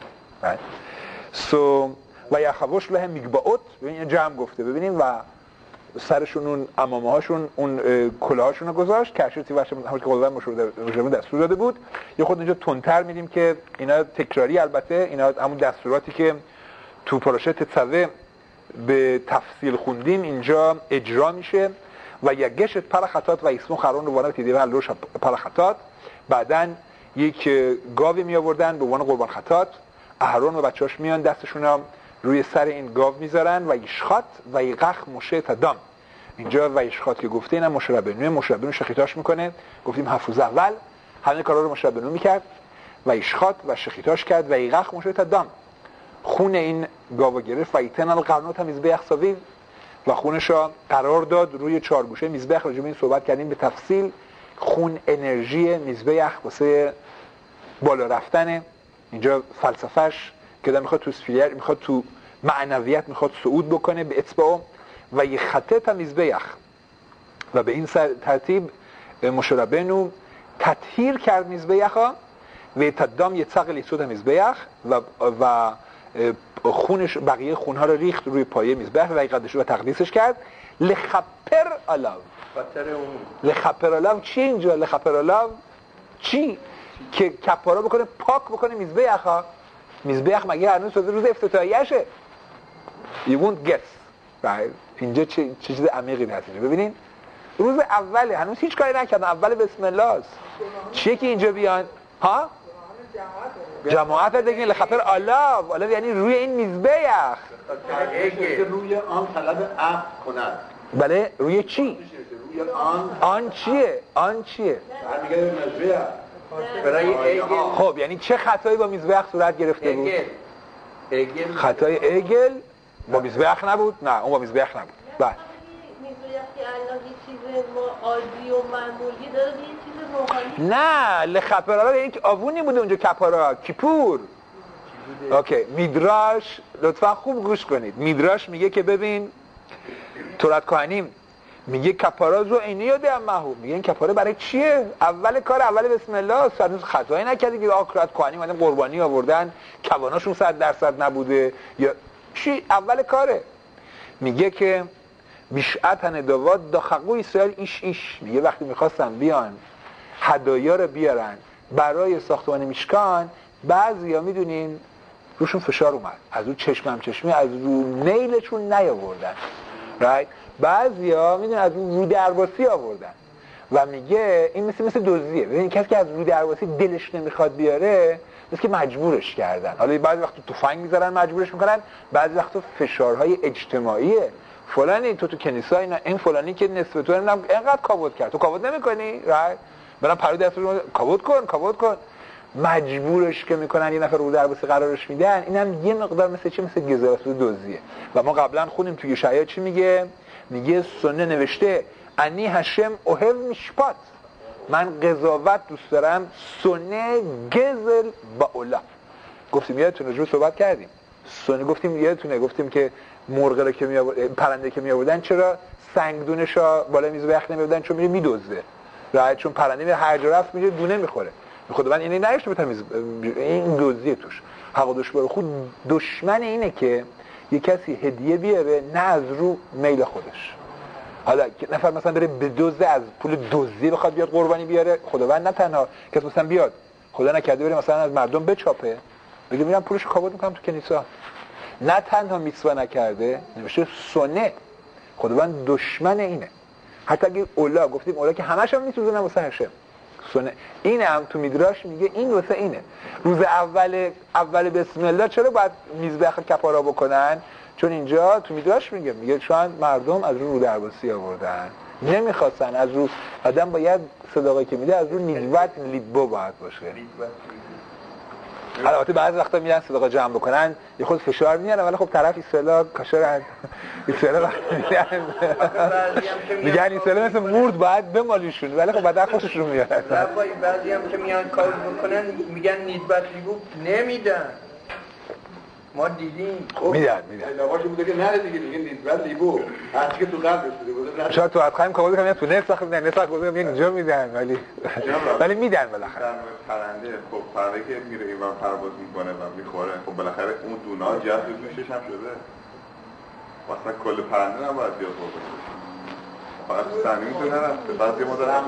و یخوش له میگباوت، ببین جمع گفته ببینیم و سرشون اون عمامه هاشون اون کلاهاشون رو گذاشت کشتی واسه همون که قضا مشورده دستور داده بود. یه خود اینجا تندتر میدیم که اینا تکراری، البته اینا همون دستوراتی که تو پاراشه تسوه به تفصیل خوندیم اینجا اجرا میشه. و یگشت پرخطات و اسمو خرون رو وانه تیدیه و لوش پرخطات. بعدن یک گاوی می آوردن به عنوان قربان خطات. اهرون و بچه‌هاش میان دستشون رو روی سر این گاو میذارن و یشخات و یقخ مشه تدام. اینجا و یشخات که گفته اینم مشربنو شخیتاش میکنه. گفتیم حفوظ اول همه کارا رو مشربنو میکرد و یشخات و شخیتاش کرد و یقخ مشه تدام. خون این گاو گرفت و ایتن القرنات هم مذبح ساویو و خونشو قرار داد روی چارگوشه مذبح. راجع به این صحبت کردیم به تفصیل. خون انرژی مذبح واسه بالا رفتن. اینجا فلسفهش که میخواد تو سفیر، میخواد تو معنویت، میخواد صعود بکنه به اتباع و یه خطه مذبح و به این ترتیب مشربنو تطهیر کرد مذبح و تدام یه ثقل یسود مذبح و خونش بقیه خونها رو ریخت روی پایه مذبح و قدش و تقدیسش کرد. لخپر الاو چی اینجا؟ لخپر الاو چی؟ که کفاره بکنه، پاک بکنه مذبح مگه هنوز روز افتتاحیه‌شه؟ You won't guess. اینجا چه چیز عمیقی هست اینجا. ببینین روز اوله هنوز هیچ کاری نکردن، اول بسم الله است. چیه که اینجا بیان؟ ها؟ جماعت دیگه لخطر الاو یعنی روی این مذبح روی آن طلب عقل کند. بله روی چی؟ روی آن چیه؟ میگه مذبح برای خب یعنی چه خطایی با مذبح صورت گرفته بود؟ خطای اگل با مذبح نبود؟ نه اون با مذبح نبود. بله مذبح که الان یه چیز عادی و معمولی داره، یه چیز روحانی. نه لخپرا یک آوونی بوده اونجا کپارا کیپور. اوکی میدراش لطفا خوب گوش کنید. میدراش میگه که ببین تورات کهنیم میگه کپارازو اینی یاده امهو، میگه این کپاره برای چیه؟ اول کار اول بسم الله. هنوز خطایی نکردی که آکرات کهنیم اومدن قربانی آوردن کواناشون 100% نبوده یا چی؟ اول کاره. میگه که بیشعتن داواد داخقو اسرائیل ایش میگه وقتی میخواستن بیان هدایا رو بیارن برای ساختمان میشکان، بعضیا میدونین روشون فشار اومد، از رو چشمی از رو نیلشون نیاوردن، right؟ بعضیا میدونین از رو درباسی آوردن و میگه این مثل دزدیه. ببین کسی که از رو درباسی دلش نمیخواد بیاره مثل که مجبورش کردن. حالا بعضی وقت تفنگ میذارن مجبورش میکنن، بعضی وقت فشارهای اجتماعیه. فلانی تو کنیسا این فلانی که نصف تو اینقدر کاوت کرد، تو کاوت نمیکنی، right؟ برام پرو دست رو کاوت کن. مجبورش که میکنن، یه نفر رو درباسی قرارش میدن. اینم یه مقدار مثل گزافت و دزدیه. و ما قبلا خونیم توی شعیا چی میگه سنه نوشته انی هشم اوهب میشپات، من قضاوت دوست دارم، سنه گزل با اولا. گفتیم یادتونه راجع به صحبت کردیم سنه، گفتیم که مرغ رو که پرنده که میآوردن چرا سنگدونشا بالا میز وقت نمیآوردن؟ چون میدوزه، راحت، چون پرنده میره هر جا رفت میره دونه میخوره. خداوند اینی نگشت بتمیز، این دزدیه توش. حق دشمن خود دشمن اینه که یه کسی هدیه بیاره نه از رو میل خودش. حالا نفر مثلا بره به دزد، از پول دزدی بخواد بیاد قربانی بیاره، خداوند نه تنها کسی مثلا بیاد خدا نکرده بره مثلا از مردم بچاپه بگه میرم پولشو کاوت میکنم تو کنیسا، نه تنها میسوا نکرده، نمیشه سنه. خداوند دشمن اینه. حتی اگه اولا گفتیم اولا که همش هم میسوزونه واسه هشم سنه. این هم تو میدراش میگه این واسه اینه. روز اول بسم الله چرا باید میزبخ کفارا بکنن؟ چون اینجا تو میدراش میگه چون مردم از رو درباسی آوردن، نمیخواستن از رو آدم باید صداقه که میده از رو نیوت لیبو باید باشه. البته بعضی وقتا میرن صداقه جمع بکنن یه خود فشار میارن، ولی خب طرف ایستالا کاشرن، ایستالا میگن ایستالا مثل مورد باید بمالیشون، ولی خب بعد خوششون میاد. بعضی هم که میان کار بکنن میگن نیدبت لیبو نمیدن، ما دیدیم میدن علاوه‌اش بوده که نره دیگه نیدبت لیبو هرچی که تو قلب رسیده بوده شاید تو حتما کامل کنم تو نفس آخه میدن، نفس گفتم اینجا میدن، ولی میدن بالاخره. پرنده خب پرنده که میره اینور پرواز میکنه و میخوره، خب بالاخره اون دونا جذب گوشش هم شده، مثلا کل پرنده نباید بیاد بکنه، فقط سنگین تو نرفته، بعضی ما دارن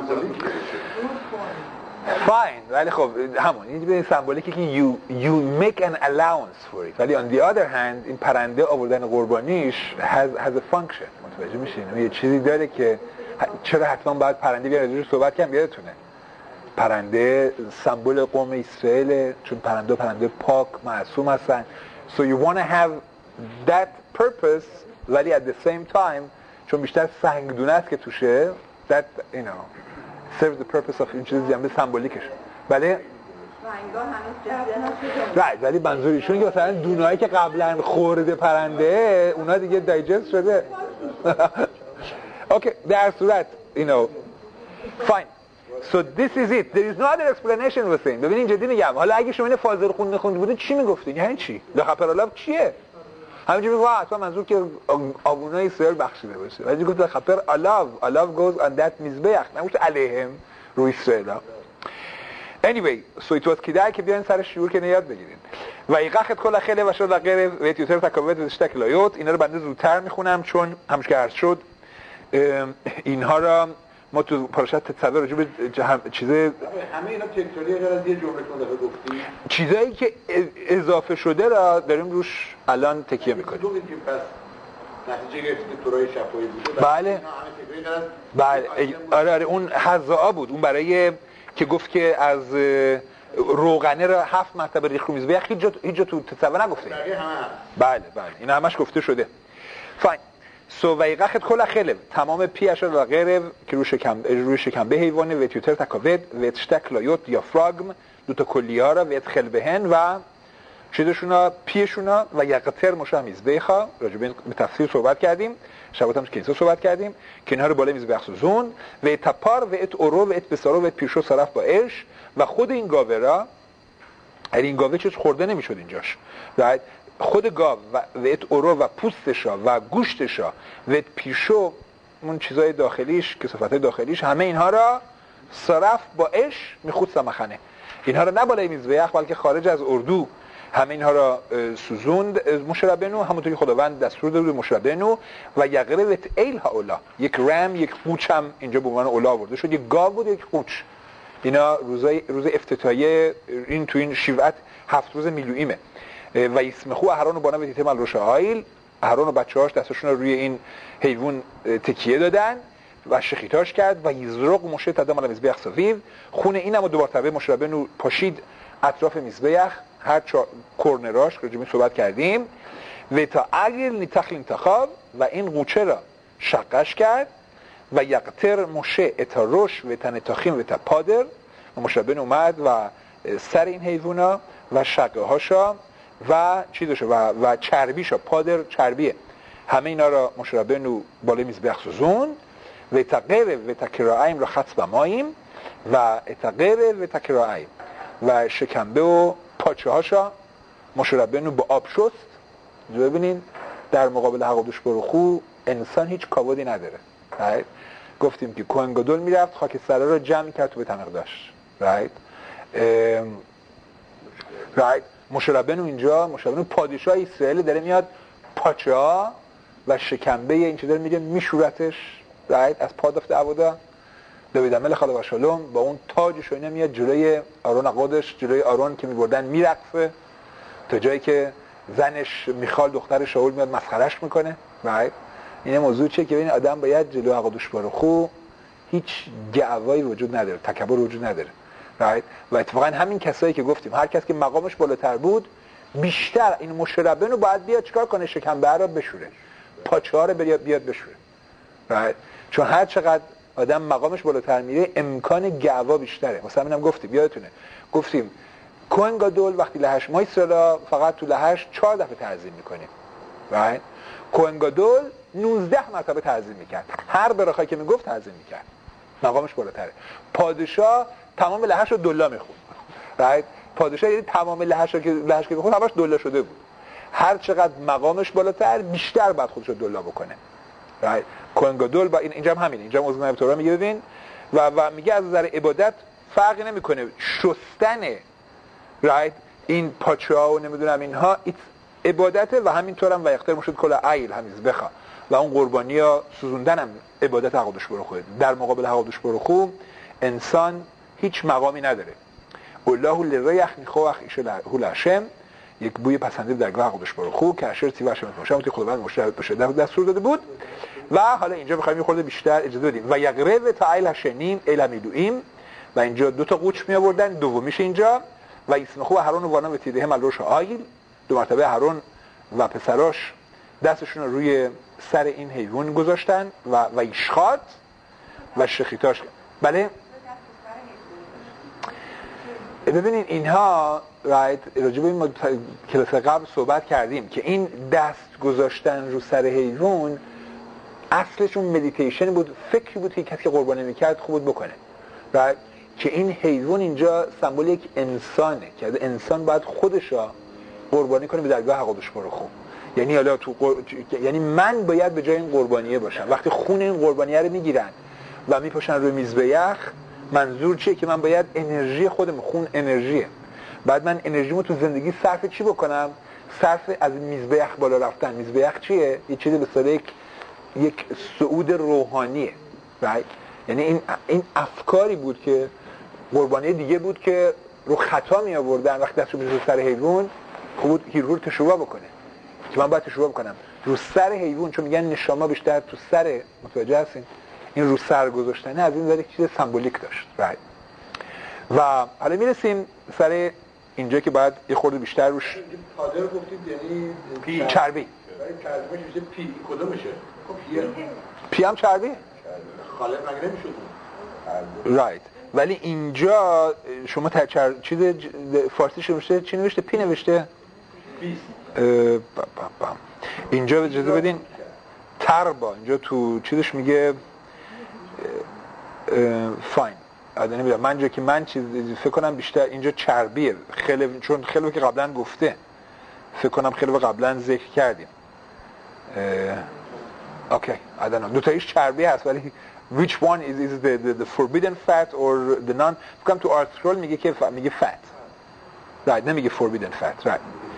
fine، ولی خب همون این به سمبولیکه که you make an allowance for it. ولی on the other hand این پرنده آوردن قربانیش has a function. متوجه میشین؟ یه چیزی داره که چرا حتما باید پرنده بیاد روش صحبت کنم. یادتونه پرنده سمبل قوم اسرائیل، چون پرنده پاک معصوم هستن. So you want to have that purpose، ولی at the same time چون بیشتر سنگدونه است که توشه، that you know serves the purpose of این چیزی جنبه سمبولیکش. ولی رنگا هنوز جذب نشده. ولی منظورشون که مثلا دونایی که قبلا خورده پرنده اونا دیگه دایجست شده. اوکی، در صورت you know fine. So this is it. There is no other explanation with it. ببینید جدی میگم، حالا اگه شما این فاضل خونده بودین چی میگفتین؟ یعنی چی؟ لخپرالله چیه؟ همینجوری میگه حتما منظور که آبونای اسرائیل بخشیده باشه. ولی گفت خبر Allah goes on that مذبح، نگفت علیهم روی اسرائیل. Anyway, so it was کدای که بیان سر شعور که نیاد بگیرین. و ایقاخت کل خیله و شد و غیر و یوتر تکاوت و اشتکلایوت. اینا رو بنده زودتر میخونم چون همش که عرض شد اینها را ما تو پاراشت تصور راجع به چیزه همه اینا تکراری غیر از یه جمله که گفتیم، چیزایی که اضافه شده را داریم روش الان تکیه میکنیم. که پس نتیجه گرفتید تورای شفاهی بوده. بله آره اون حذاء بود، اون برای که گفت که از روغنه را 7 مرتبه ریخت رو میز، هیچ جا تو تصور نگفته. بله این همش گفته شده. فاین. سو ویقخت کل خلب تمام پیش و غیره که روی شکمبه حیوانه و تیوتر تکاوت و اشتکلایوت دیافراگم دوتا کلیه را و اتخلبهن و چیزشونا پیشونا و یقتر مشاه میزبیخا. راجع به تفسیر صحبت کردیم، شبات هم کنیسا صحبت کردیم که اینها رو بالا میز بخصوزون و اتپار و ات اورو و ات بسارو و ات پیشو صرف با اش. و خود این گاوه را این گاوه چیز خورده نمیشد اینجاش، خود گاو و ات اورو و پوستشا و گوشتشا و ات پیشو اون چیزای داخلیش که صفات داخلیش همه اینها را صرف با اش میخود سمخنه. اینها را نه بالای میزبیخ بلکه خارج از اردو همه اینها را سوزوند موشه ربنو، همونطوری خداوند دستور داده به موشه ربنو. و یقربت ایل هاولا، یک رم یک قوچ هم اینجا به عنوان اولا آورده شد، یک گاو بود یک قوچ. اینا روز افتتاحیه این تو این شیوعت 7 روز میلوئیمه. و اسمخو اهران و بانا و تیتم الروشایل، اهران و بچه‌هاش دستشون رو روی این حیوان تکیه دادن و شخیتاش کرد. و یزرق موشه تدام علی مذبح سویو، خون اینم دوباره تبع موشه ربنو پاشید اطراف مذبح، هر کورنراش که راجع صحبت کردیم. و تا اگر نیتخل انتخاب، و این قوچه را شقش کرد. و یقتر موشه اتاروش و تنتاخیم و تپادر، و موشه ربنو اومد و سر این حیوانا و شقه هاشا و چیزشو و چربیشو، پادر چربیه، همه اینا را موشه ربنو بالای مذبح سوزون. و تقره و تکرائیم را خطب مایم، و تقره و تکرائیم و شکمبه و پاچه هاشا موشه ربنو با آب شست. ببینین در مقابل حق قدوس بروخو انسان هیچ کاودی نداره. گفتیم که کوهن گدول میرفت خاکسترها را جمع کرد تو به تمقداش. موشه ربنو اینجا، موشه ربنو پادشاه اسرائیل داره میاد، پاچه ها و شکمبه این چه داره میگه میشورتش از پادافت عبودا. داوید ملک علیه السلام با اون تاجش و اینا میاد جلوی آرون قدش، جلوی آرون که میبردن میرقصه، تا جایی که زنش میخال دختر شاول میاد مسخرهش میکنه. این موضوع چیه که ببین آدم باید جلوی قدوس بروخو هیچ گعوایی وجود نداره، تکبر وجود نداره. و اتفاقا همین کسایی که گفتیم هر کس که مقامش بالاتر بود بیشتر این موشه ربنو باید بیاد چیکار کنه؟ شکمبه را بشوره، پاچه ها رو بیاد بشوره. چون هر چقدر آدم مقامش بالاتر میره امکان گعوا بیشتره. مثلا اینم گفتیم، یادتونه گفتیم کوهن گادول وقتی لهش، ما اسرائیل فقط تو لهش 4 دفعه تعظیم میکنیم. کوهن گادول 19 مرتبه تعظیم میکرد، هر براخایی که میگفت تعظیم میکرد، مقامش بالاتره. پادشاه تمام لهش رو دلا میخوند. پادشاه یعنی تمام لهش که میخوند همش دلا شده بود. هر چقدر مقامش بالاتر بیشتر بعد خودش رو دلا بکنه. کوهن گادول با اینجا هم همینه، اینجا هم از نبی تورا میگه ببین و میگه از نظر عبادت فرقی نمیکنه شستن این پاچه‌ها و نمیدونم اینها عبادته، و همینطور هم و یختر مشد کلا عیل همیز بخوا و اون قربانی ها سوزوندن هم عبادت حق قدوس بروخو. در مقابل حق قدوس بروخو انسان هیچ مقامی نداره. الله لریح نیخوخ ایشه هولشم، یک بوی پسندیده در گاه قدوس بروخو که اشر تی واشم باشه، اون خداوند مشترک بشه دستور داده بود. و حالا اینجا می‌خوایم یه خورده بیشتر اجازه بدیم. و یقرب تا ایل شنیم الی میلوئیم، و اینجا 2 تا قوچ می آوردن، دومیش اینجا. و اسمخو هارون و وانا و تیده هم الروش آیل، 2 مرتبه هارون و پسراش دستشون رو روی سر این حیوان گذاشتن و ایشخات و شخیتاش. بله ببینید اینها راجع به این کلاس قبل صحبت کردیم که این دست گذاشتن رو سر حیوان اصلشون مدیتیشن بود، فکری بود که کسی که قربانی میکرد خوب بود بکنه. که این حیوان اینجا سمبل یک انسانه که انسان باید خودشو قربانی کنه به درگاه حق قدوس بروخو. یعنی حالا یعنی من باید به جای این قربانیه باشم. وقتی خون این قربانیه رو میگیرن و میپاشن روی میزبه، منظور چیه؟ که من باید انرژی خودم، خون انرژیه، بعد من انرژیمو تو زندگی صرف چی بکنم؟ صرف از میزبه بالا رفتن. میزبه چیه؟ یه چیزی به صورت یک صعود روحانیه. یعنی این افکاری بود که قربانی دیگه بود که رو خطا می آوردن. وقتی دست رو سر حیوان خود هیرور تشوع بکنه که من باید تشوع بکنم رو سر حیوان، چون میگن نشاما بیشتر تو سر، متوجه هستین؟ این رو سر گذاشتنه از این ذره چیز سمبولیک داشت. و حالا میرسیم سر اینجا که باید یه خورده بیشتر روش پادر گفتید، یعنی پی چربی. چربیش میشه پی کدومشه؟ خب پی هم چربی؟ خالق مگه نمیشد. رایت. ولی اینجا شما چیز فارسیش نوشته، چی نوشته؟ پی نوشته؟ اینجا اجازه بدین تربا، اینجا تو چیزش میگه فاین. آدم نمیدونم من جا که من چیز فکر کنم بیشتر اینجا چربیه، خلو، چون خلو که قبلا گفته، فکر کنم خلو قبلا ذکر کردیم. اوکی I don't know. دو تایش چربی هست ولی which one is the forbidden fat or the non. فکر کنم تو آرتیکل میگه که میگه fat. right نمیگه forbidden fat. right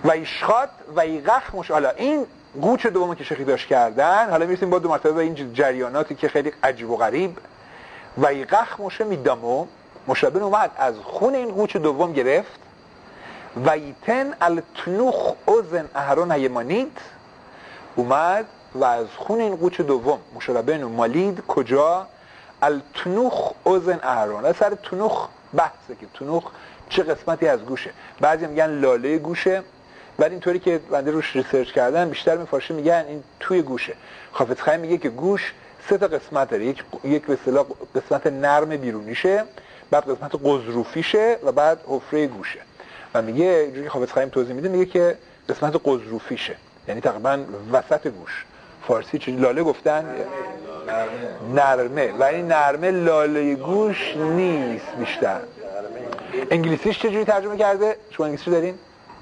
و ایشخات و ایغخ مش. حالا این قوچ دومو که شیخی داشت کردن، حالا میرسیم با دو مرتبه به این جریاناتی که خیلی عجیب و غریب. و ایغخ مشه میدامو، مشابه اومد از خون این قوچ دوم گرفت و ایتن التنوخ اوزن اهرون هیمانیت، اومد و از خون این قوچ دوم مشابه مالید کجا؟ التنوخ اوزن اهرون. از سر تنوخ بحثه که تنوخ چه قسمتی از گوشه. بعضی میگن لاله گوشه، ولی اینطوری که بنده روش ریسرچ کردن بیشتر میفارشه میگن این توی گوشه. حافظ خیلی میگه که گوش 3 تا قسمت داره. یک به اصطلاح قسمت نرم بیرونیشه، بعد قسمت قضروفیشه و بعد حفره گوشه. و میگه اینجوری حافظ خیلی توضیح میده، میگه که قسمت قضروفیشه یعنی تقریبا وسط گوش. فارسی چه لاله گفتن؟ نرمه. ولی نرمه لاله گوش نیست بیشتر. انگلیسیش چجوری ترجمه کرده؟ شما انگلیسی دارین؟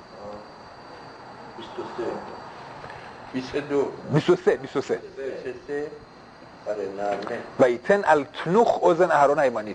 23 و ایتن التنوخ اوزن اهرون ایمانیت.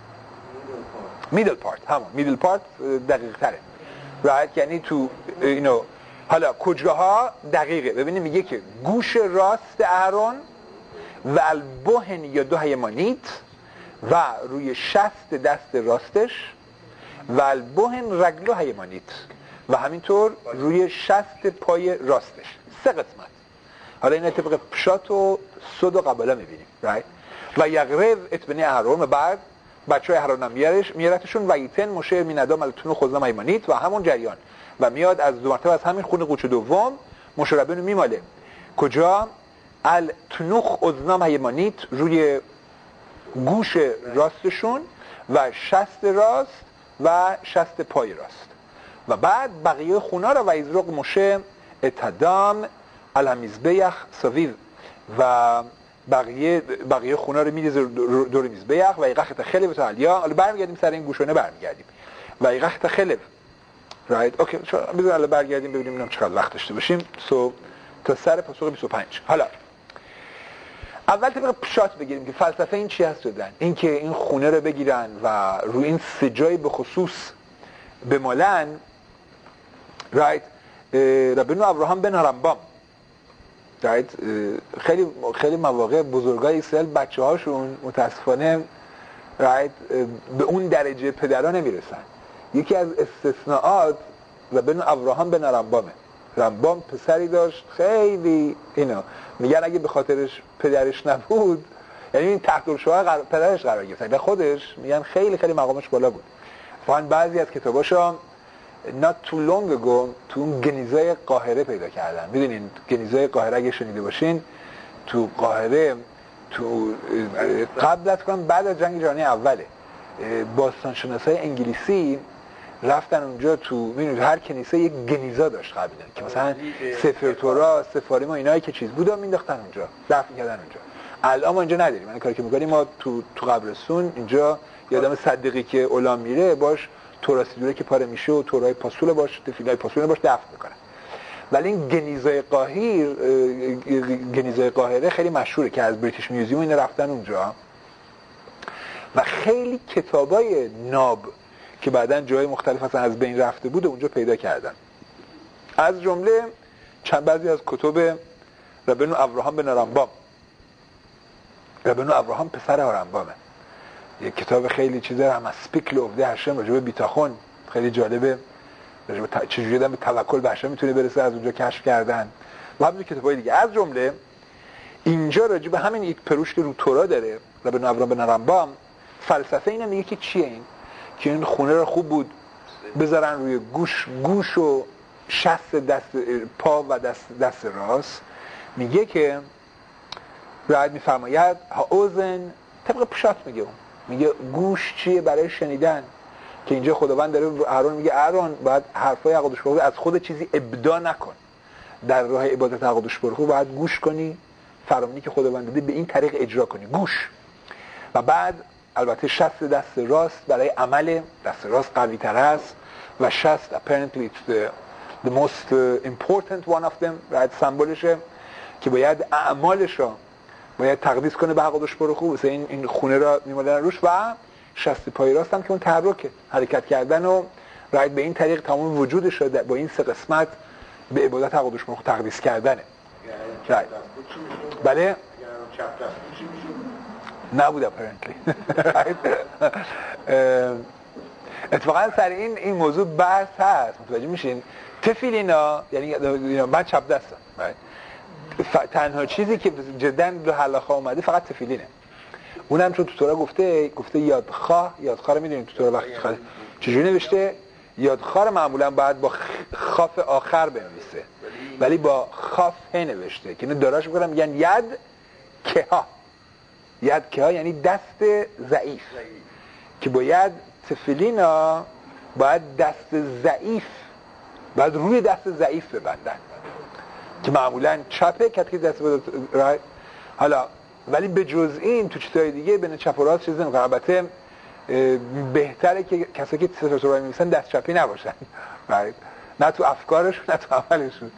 میدل پارت، همون میدل پارت دقیق تره راحت، یعنی تو اینو. حالا کجاها دقیقه؟ ببینیم میگه که گوش راست اهرون و البهن یا دو هیمانیت و روی شست دست راستش و البهن رگلو هیمانیت و همینطور روی شست پای راستش. 3 قسمت. حالا این طبق پشات و صد و قباله میبینیم و یغرب اتبنی اهرون و بعد بچه های اهرون میارتشون و ایتن مشه میندام التونو خوزنام هیمانیت و همون جریان و میاد از 2 مرتبه از همین خون قوچ دوم مشربینو میماله کجا؟ التنوخ اوزنام هیمانیت روی گوش راستشون و شست راست و شست پای راست و بعد بقیه خونا رو و ایزرق مشه اتدام الهمیزبیخ سویل و بقیه خونا رو میریزه دور میزبیخ و ایقخت خلف تا علیا. حالا برمیگردیم سر این گوشونه برمیگردیم و ایقخت خلف رایت. اوکی بذار الان برگردیم ببینیم اینم چقدر وقت داشته باشیم تا سر پاسخ 25. حالا اول طبق پشات بگیریم که فلسفه این چی هست شدن، این که این خونه رو بگیرن و روی این 3 جای به خصوص بمالن. رایت. ربنو ابراهام بن رمبام رایت. خیلی مواقع بزرگای اسرائیل بچه‌هاشون متاسفانه رایت به اون درجه پدرها نمیرسن. یکی از استثناءات ربنو ابراهام بن رمبامه. رمبام پسری داشت خیلی اینا میگن اگه به خاطرش پدرش نبود، یعنی این تحت الشعاع پدرش قرار گرفت، به خودش میگن خیلی مقامش بالا بود. واقعا بعضی از کتاباشو not too long ago تو اون گنیزای قاهره پیدا کردن. میدونین گنیزای قاهره اگه شنیده باشین، تو قاهره تو قبل از کنم بعد از جنگ جهانی اوله باستانشناسای انگلیسی رفتن اونجا. تو میدونید هر کنیسه یک گنیزا داشت قبلا که مثلا سفر تورا، سفاریم و اینایی که چیز بود مینداختن اونجا، رفت می‌کردن اونجا. الان ما اینجا نداریم. من کاری که می‌کنیم ما تو قبرستون اینجا یادم صدیقی که اولام میره باش توراسی که پاره میشه و تورای پاسول باش تفیلای پاسول باش دفن میکنن. ولی این گنیزای قاهره خیلی مشهوره که از بریتیش میوزیوم اینا رفتن اونجا و خیلی کتابای ناب که بعدن جای مختلف اصلا از بین رفته بود اونجا پیدا کردن. از جمله بعضی از کتب ربنو ابراهام بن رمبام. ربنو ابراهام پسر رمبامه. یک کتاب خیلی چیزا هم از سپیکل اوف ده هشم راجع به بیتاخون خیلی جالبه، راجع به چجوری آدم به توکل به هشم میتونه برسه، از اونجا کشف کردن و همین کتابای دیگه. از جمله اینجا راجع به همین یک پروش که رو تورا داره ربنو ابراهام بن رمبام فلسفه اینه، میگه که چیه این که این خونه رو خوب بود بذارن روی گوش و شست دست پا و دست راست. میگه که رعد میفرماید ها اوزن طبق پشات میگه گوش چیه برای شنیدن، که اینجا خداوند داره اهرون میگه اهرون باید حرفای قدوس بروخو از خود چیزی ابدا نکن، در راه عبادت قدوس بروخو باید گوش کنی، فرمانی که خداوند داده به این طریق اجرا کنی، گوش. و بعد البته شست دست راست برای عمل دست راست قوی تر است و شست apparently it's the most important one of them، رد سمبولشه که باید اعمالش را باید تقدیس کنه به قدوس بروخو، مثلا این خونه را میمالن روش. و شست پای راست هم که اون تحرکه، حرکت کردن و راید به این طریق تمام وجودش رو با این سه قسمت به عبادت قدوس برخ تقدیس کردنه. راید بله نبود اپرنتلی. اتفاقا سر این موضوع بحث هست، متوجه میشین؟ تفیلینا یعنی من چپ دستم، تنها چیزی که جدا به حلاخا اومده فقط تفیلینه. اونم چون تو تورا گفته یادخواه رو میدونید تو تورا وقتی چجوری نوشته؟ یادخواه معمولا باید با خاف آخر بنویسه ولی با خاف نوشته که اینو داراش میکنم میگن ید کها یعنی دست ضعیف، که باید تفیلینا باید دست ضعیف باید روی دست ضعیف ببندن که معمولا چپه کسی دست بده. حالا ولی به جز این تو چیزهای دیگه بین چپ و راست چیزی نمی‌کنه. البته بهتره که کسایی که سفر می‌نویسن دست چپی نباشن، نه تو افکارشون نه تو عملشون،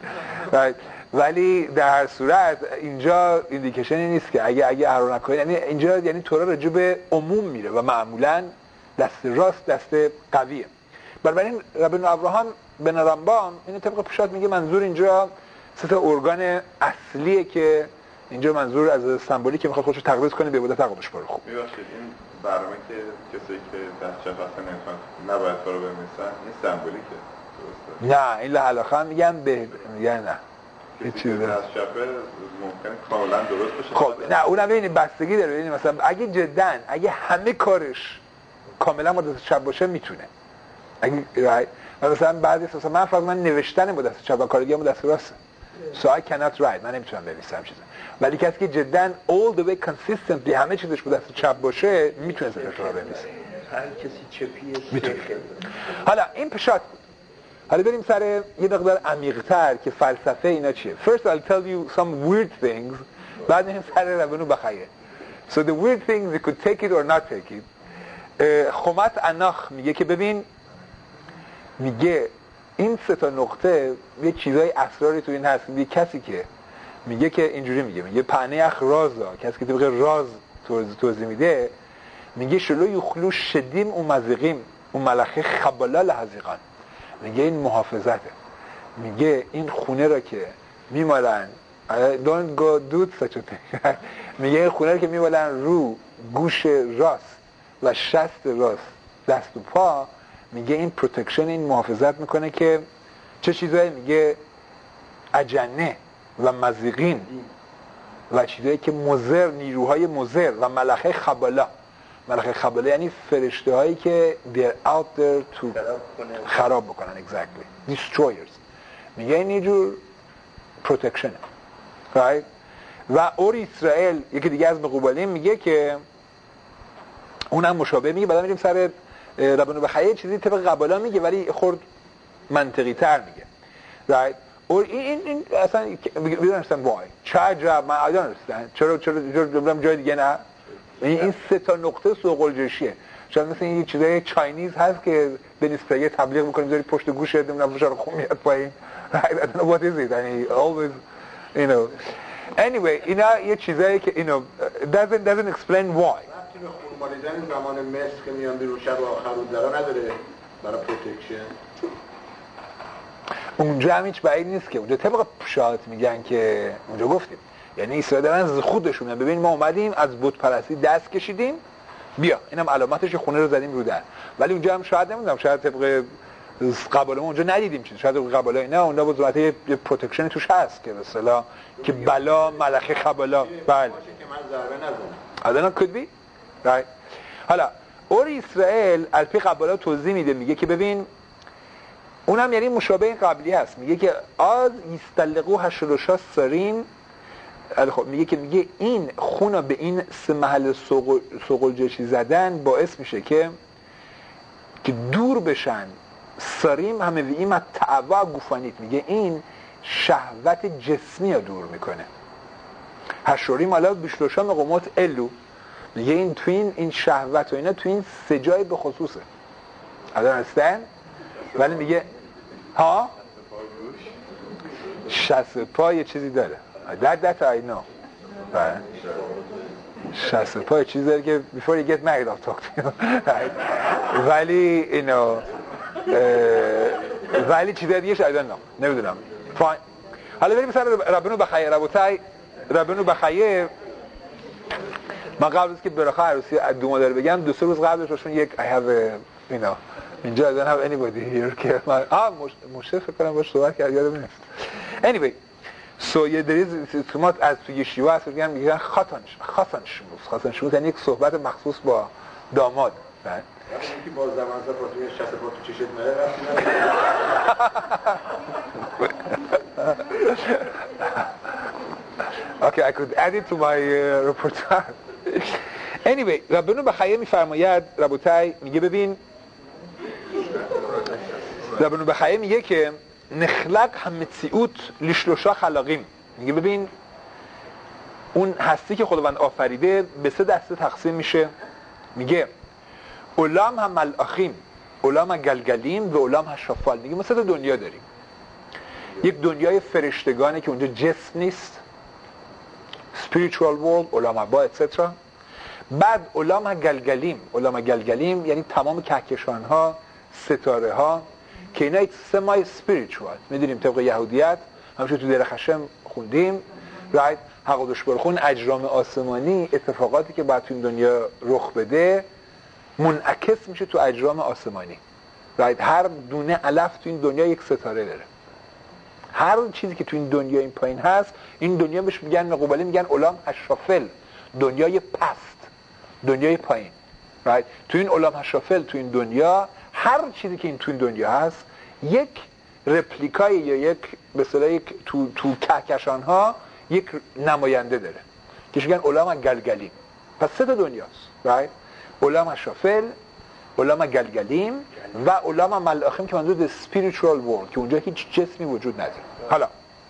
ولی در هر صورت اینجا ایندیکیشنی نیست که اگه ارو نکنید، یعنی اینجا یعنی تورا راجع به عموم میره و معمولا دست راست دست قویه. بنابراین ربن ابراهام بن رمبام اینو طبق پیشات میگه منظور اینجا سه تا ارگان اصلیه که اینجا منظور از سمبولی که میخواد خودشو تقدیس کنه به عبادت قدوس برخ. میبخشید این برنامه که کسی که دست چپ اصلا نمیخواد نباید تو رو بنویسن این سمبولیکه درسته؟ نه این لحلاخه میگن نه کسی که دست چپه ممکنه کاملا درست باشه. خب نه اونم ببینید بستگی داره. ببینید مثلا اگه همه کارش کاملا با دست چپ باشه میتونه، اگه مثلا بعضی مثلا من فرض من نوشتن با دست چپ و کارگیام با دست راست so I cannot write، من نمیتونم بنویسم چیزا، ولی کسی که جدا all the way consistently همه چیزش با دست چپ باشه میتونه سفر تورا بنویسه. هر کسی چپیه میتونه. حالا این پشات بود. حالا بریم سر یه مقدار عمیق‌تر که فلسفه اینا چیه. First I'll tell you some weird things، بعد میریم سر ربنو بخیه. So the weird things you could take it or not take it. خمت اناخ میگه که ببین، میگه این سه تا نقطه یه چیزای اسراری تو این هست. میگه کسی که میگه که اینجوری میگه پهنه اخ رازا، کسی که طبق راز توضیح میده میگه شلو یخلو شدیم و مزیقیم و ملخه خبالا لحظیقان، میگه این محافظته. میگه این خونه را که میمالن don't go do such a thing میگه این خونه را که میمالن رو گوش راست و شست راست دست و پا، میگه این پروتکشن، این محافظت میکنه که چه چیزایی؟ میگه اجنه و مزیقین و چیزایی که مضر، نیروهای مضر و ملخه خبالا. ملخه خبالا یعنی فرشته هایی که they're out there to خراب بکنن. exactly destroyers. میگه این یه جور پروتکشنه. right؟ و اور اسرائیل یکی دیگه از مقوبالین میگه که اونم مشابه میگه. بعدا میریم سر ربنو بخیه چیزی طبق قبالا میگه ولی خورد منطقی تر میگه. right؟ اور این اصلا we don't understand why. چه عجب، من I don't understand. چرا جای دیگه نه؟ این سه تا نقطه سوق الجشیه. شاید مثلا این چیزای چاینیز هست که به نسبت تبلیغ میکنیم بذاری پشت گوشت نمیدونم فشار خون میاد پایین. I don't know what is it. I mean always you know. Anyway اینا یه چیزایی که you know doesn't explain why. به خونمالیدن زمان مصر که میان بیرون شب آخر روزدارا نداره برای پروتکشن. اونجا هم هیچ بعید نیست که اونجا طبق پشات میگن که اونجا گفتیم یعنی اسرائیل دارن از خودشون ببین ما اومدیم از بت پرستی دست کشیدیم بیا اینم علامتش خونه رو زدیم رو در. ولی اونجا هم شاید نمیدونم شاید طبق قباله ما اونجا ندیدیم چیز، شاید قباله اینا اونجا با ذات یه پروتکشن توش هست که به اصطلاح که بلا ملخه خبالا بله که من ضربه نزنم. الان could be right. حالا اور اسرائیل الپی قبالا توضیح میده میگه که ببین اونم یعنی مشابه این قبلی هست. میگه که آز یستلقو هشلوشا سرین، خب میگه که میگه این خونا به این سه محل سوق الجشی زدن باعث میشه که دور بشن سریم همه ویم تعوا گوفانیت. میگه این شهوت جسمی رو دور میکنه. هشوریم حالا بیشلوشا مقامات الو، میگه این تو این شهوت و اینا تو این سه جای به خصوصه. understand؟ ولی میگه ها شست پا یه چیزی داره that I know. شست پا یه چیزی داره که before you get married I'll talk to you. ولی you know ولی چیزای دیگه شاید نمیدونم. فاین. حالا بریم سر ربنو بخیر ربنو بخیر. من قبل از که براخه عروسی دو مادر بگم 2-3 روز قبلش روشون یک I have a you know اینجا I don't have anybody here که من مشرف فکر کنم باش صحبت کرد یادم نیست. Anyway so یه دریز تومات از توی شیوه هست میگن خاتن شموز یعنی یک صحبت مخصوص با داماد. یکی باز زمان زفاتوی شست با تو چشت مره Okay, I could add it to my repertoire. Anyway, ربنو بخیر میفرماید ربوتای میگه ببین ربنو بخیر میگه که نخلق همتیوت لشلوشا خلاقیم. میگه ببین اون هستی که خداوند آفریده به 3 دسته تقسیم میشه. میگه اولام هم ملائخیم، اولام گلگلیم و اولام هشافال. میگه ما 3 تا دنیا داریم. یک دنیای فرشتگانه که اونجا جسم نیست، spiritual world، اولام با etc. بعد اولام گلگلیم یعنی تمام کهکشان ها، ستاره ها که اینا سمای spiritual. میدونیم طبق یهودیت همونجور تو در خشم خوندیم right حقودش برخون اجرام آسمانی اتفاقاتی که باید تو این دنیا رخ بده منعکس میشه تو اجرام آسمانی right. هر دونه علف تو این دنیا یک ستاره داره. هر چیزی که تو این دنیا این پایین هست این دنیا بهش میگن مقابله میگن اولام هشافل، دنیای پست، دنیای پایین right. تو این اولام هشافل تو این دنیا هر چیزی که این تو این دنیا هست یک رپلیکای یا یک به اصطلاح یک تو کهکشان ها یک نماینده داره که میگن اولام گلگلیم. پس 3 تا دنیاست right. اولام هشافل، اولام گلگلیم و اولام ملائخیم که منظور spiritual world که اونجا هیچ جسمی وجود نداره. حالا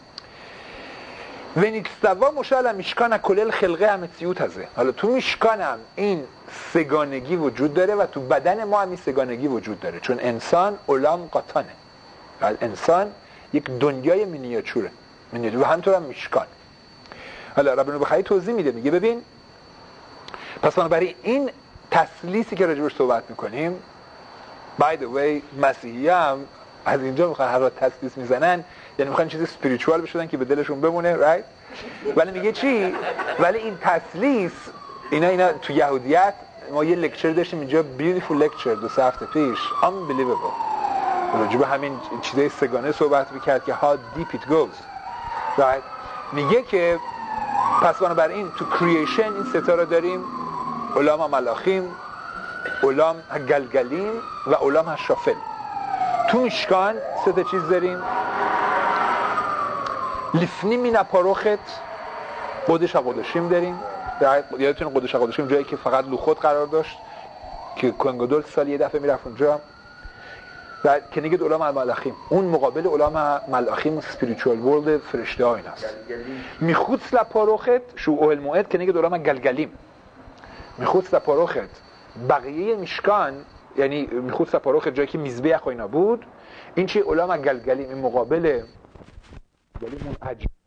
ونیکستوا مشال میشکان کلل خلقه همتیوت هزه. حالا تو میشکانم این سگانگی وجود داره و تو بدن ما هم این سگانگی وجود داره چون انسان اولام قطانه. انسان یک دنیای مینیاتوره و همینطور هم میشکان. حالا ربنو بخاری توضیح میده میگه ببین پس برای این تسلیسی که راجبش صحبت میکنیم by the way مسیحی هم از اینجا میخوان هر را تسلیس میزنن یعنی میخوان چیزی سپیریچوال بشدن که به دلشون بمونه right. ولی میگه چی؟ ولی این تسلیس اینا تو یهودیت ما یه لکچر داشتیم اینجا beautiful lecture 2 هفته پیش unbelievable راجب همین چیزای سگانه صحبت میکرد که how deep it goes right. میگه که پس بنابراین تو کریشن این 3 تا رو داریم اولام ملاخیم، اولام گلگلیم و اولام هشافل. تو میشکان 3 تا چیز داریم لیفنی مینا پاروخت قدش قدشیم داریم. یادتون قدش قدشیم جایی که فقط لوخوت قرار داشت که کوهنگدول سال یه دفعه میرفت اونجا و که نگید اولام ملاخیم اون مقابل اولام ملاخیم سپیریچوال ورلد فرشته ها این هست. میخوت لپاروخت شو اوهل موعد که نگید اولام گلگلیم. میخوت لپاروخت بقیه میشکان یعنی میخوت لپاروخت جایی که میزبه اینا بود این چی اولام گلگلیم این مقابل گلیم اون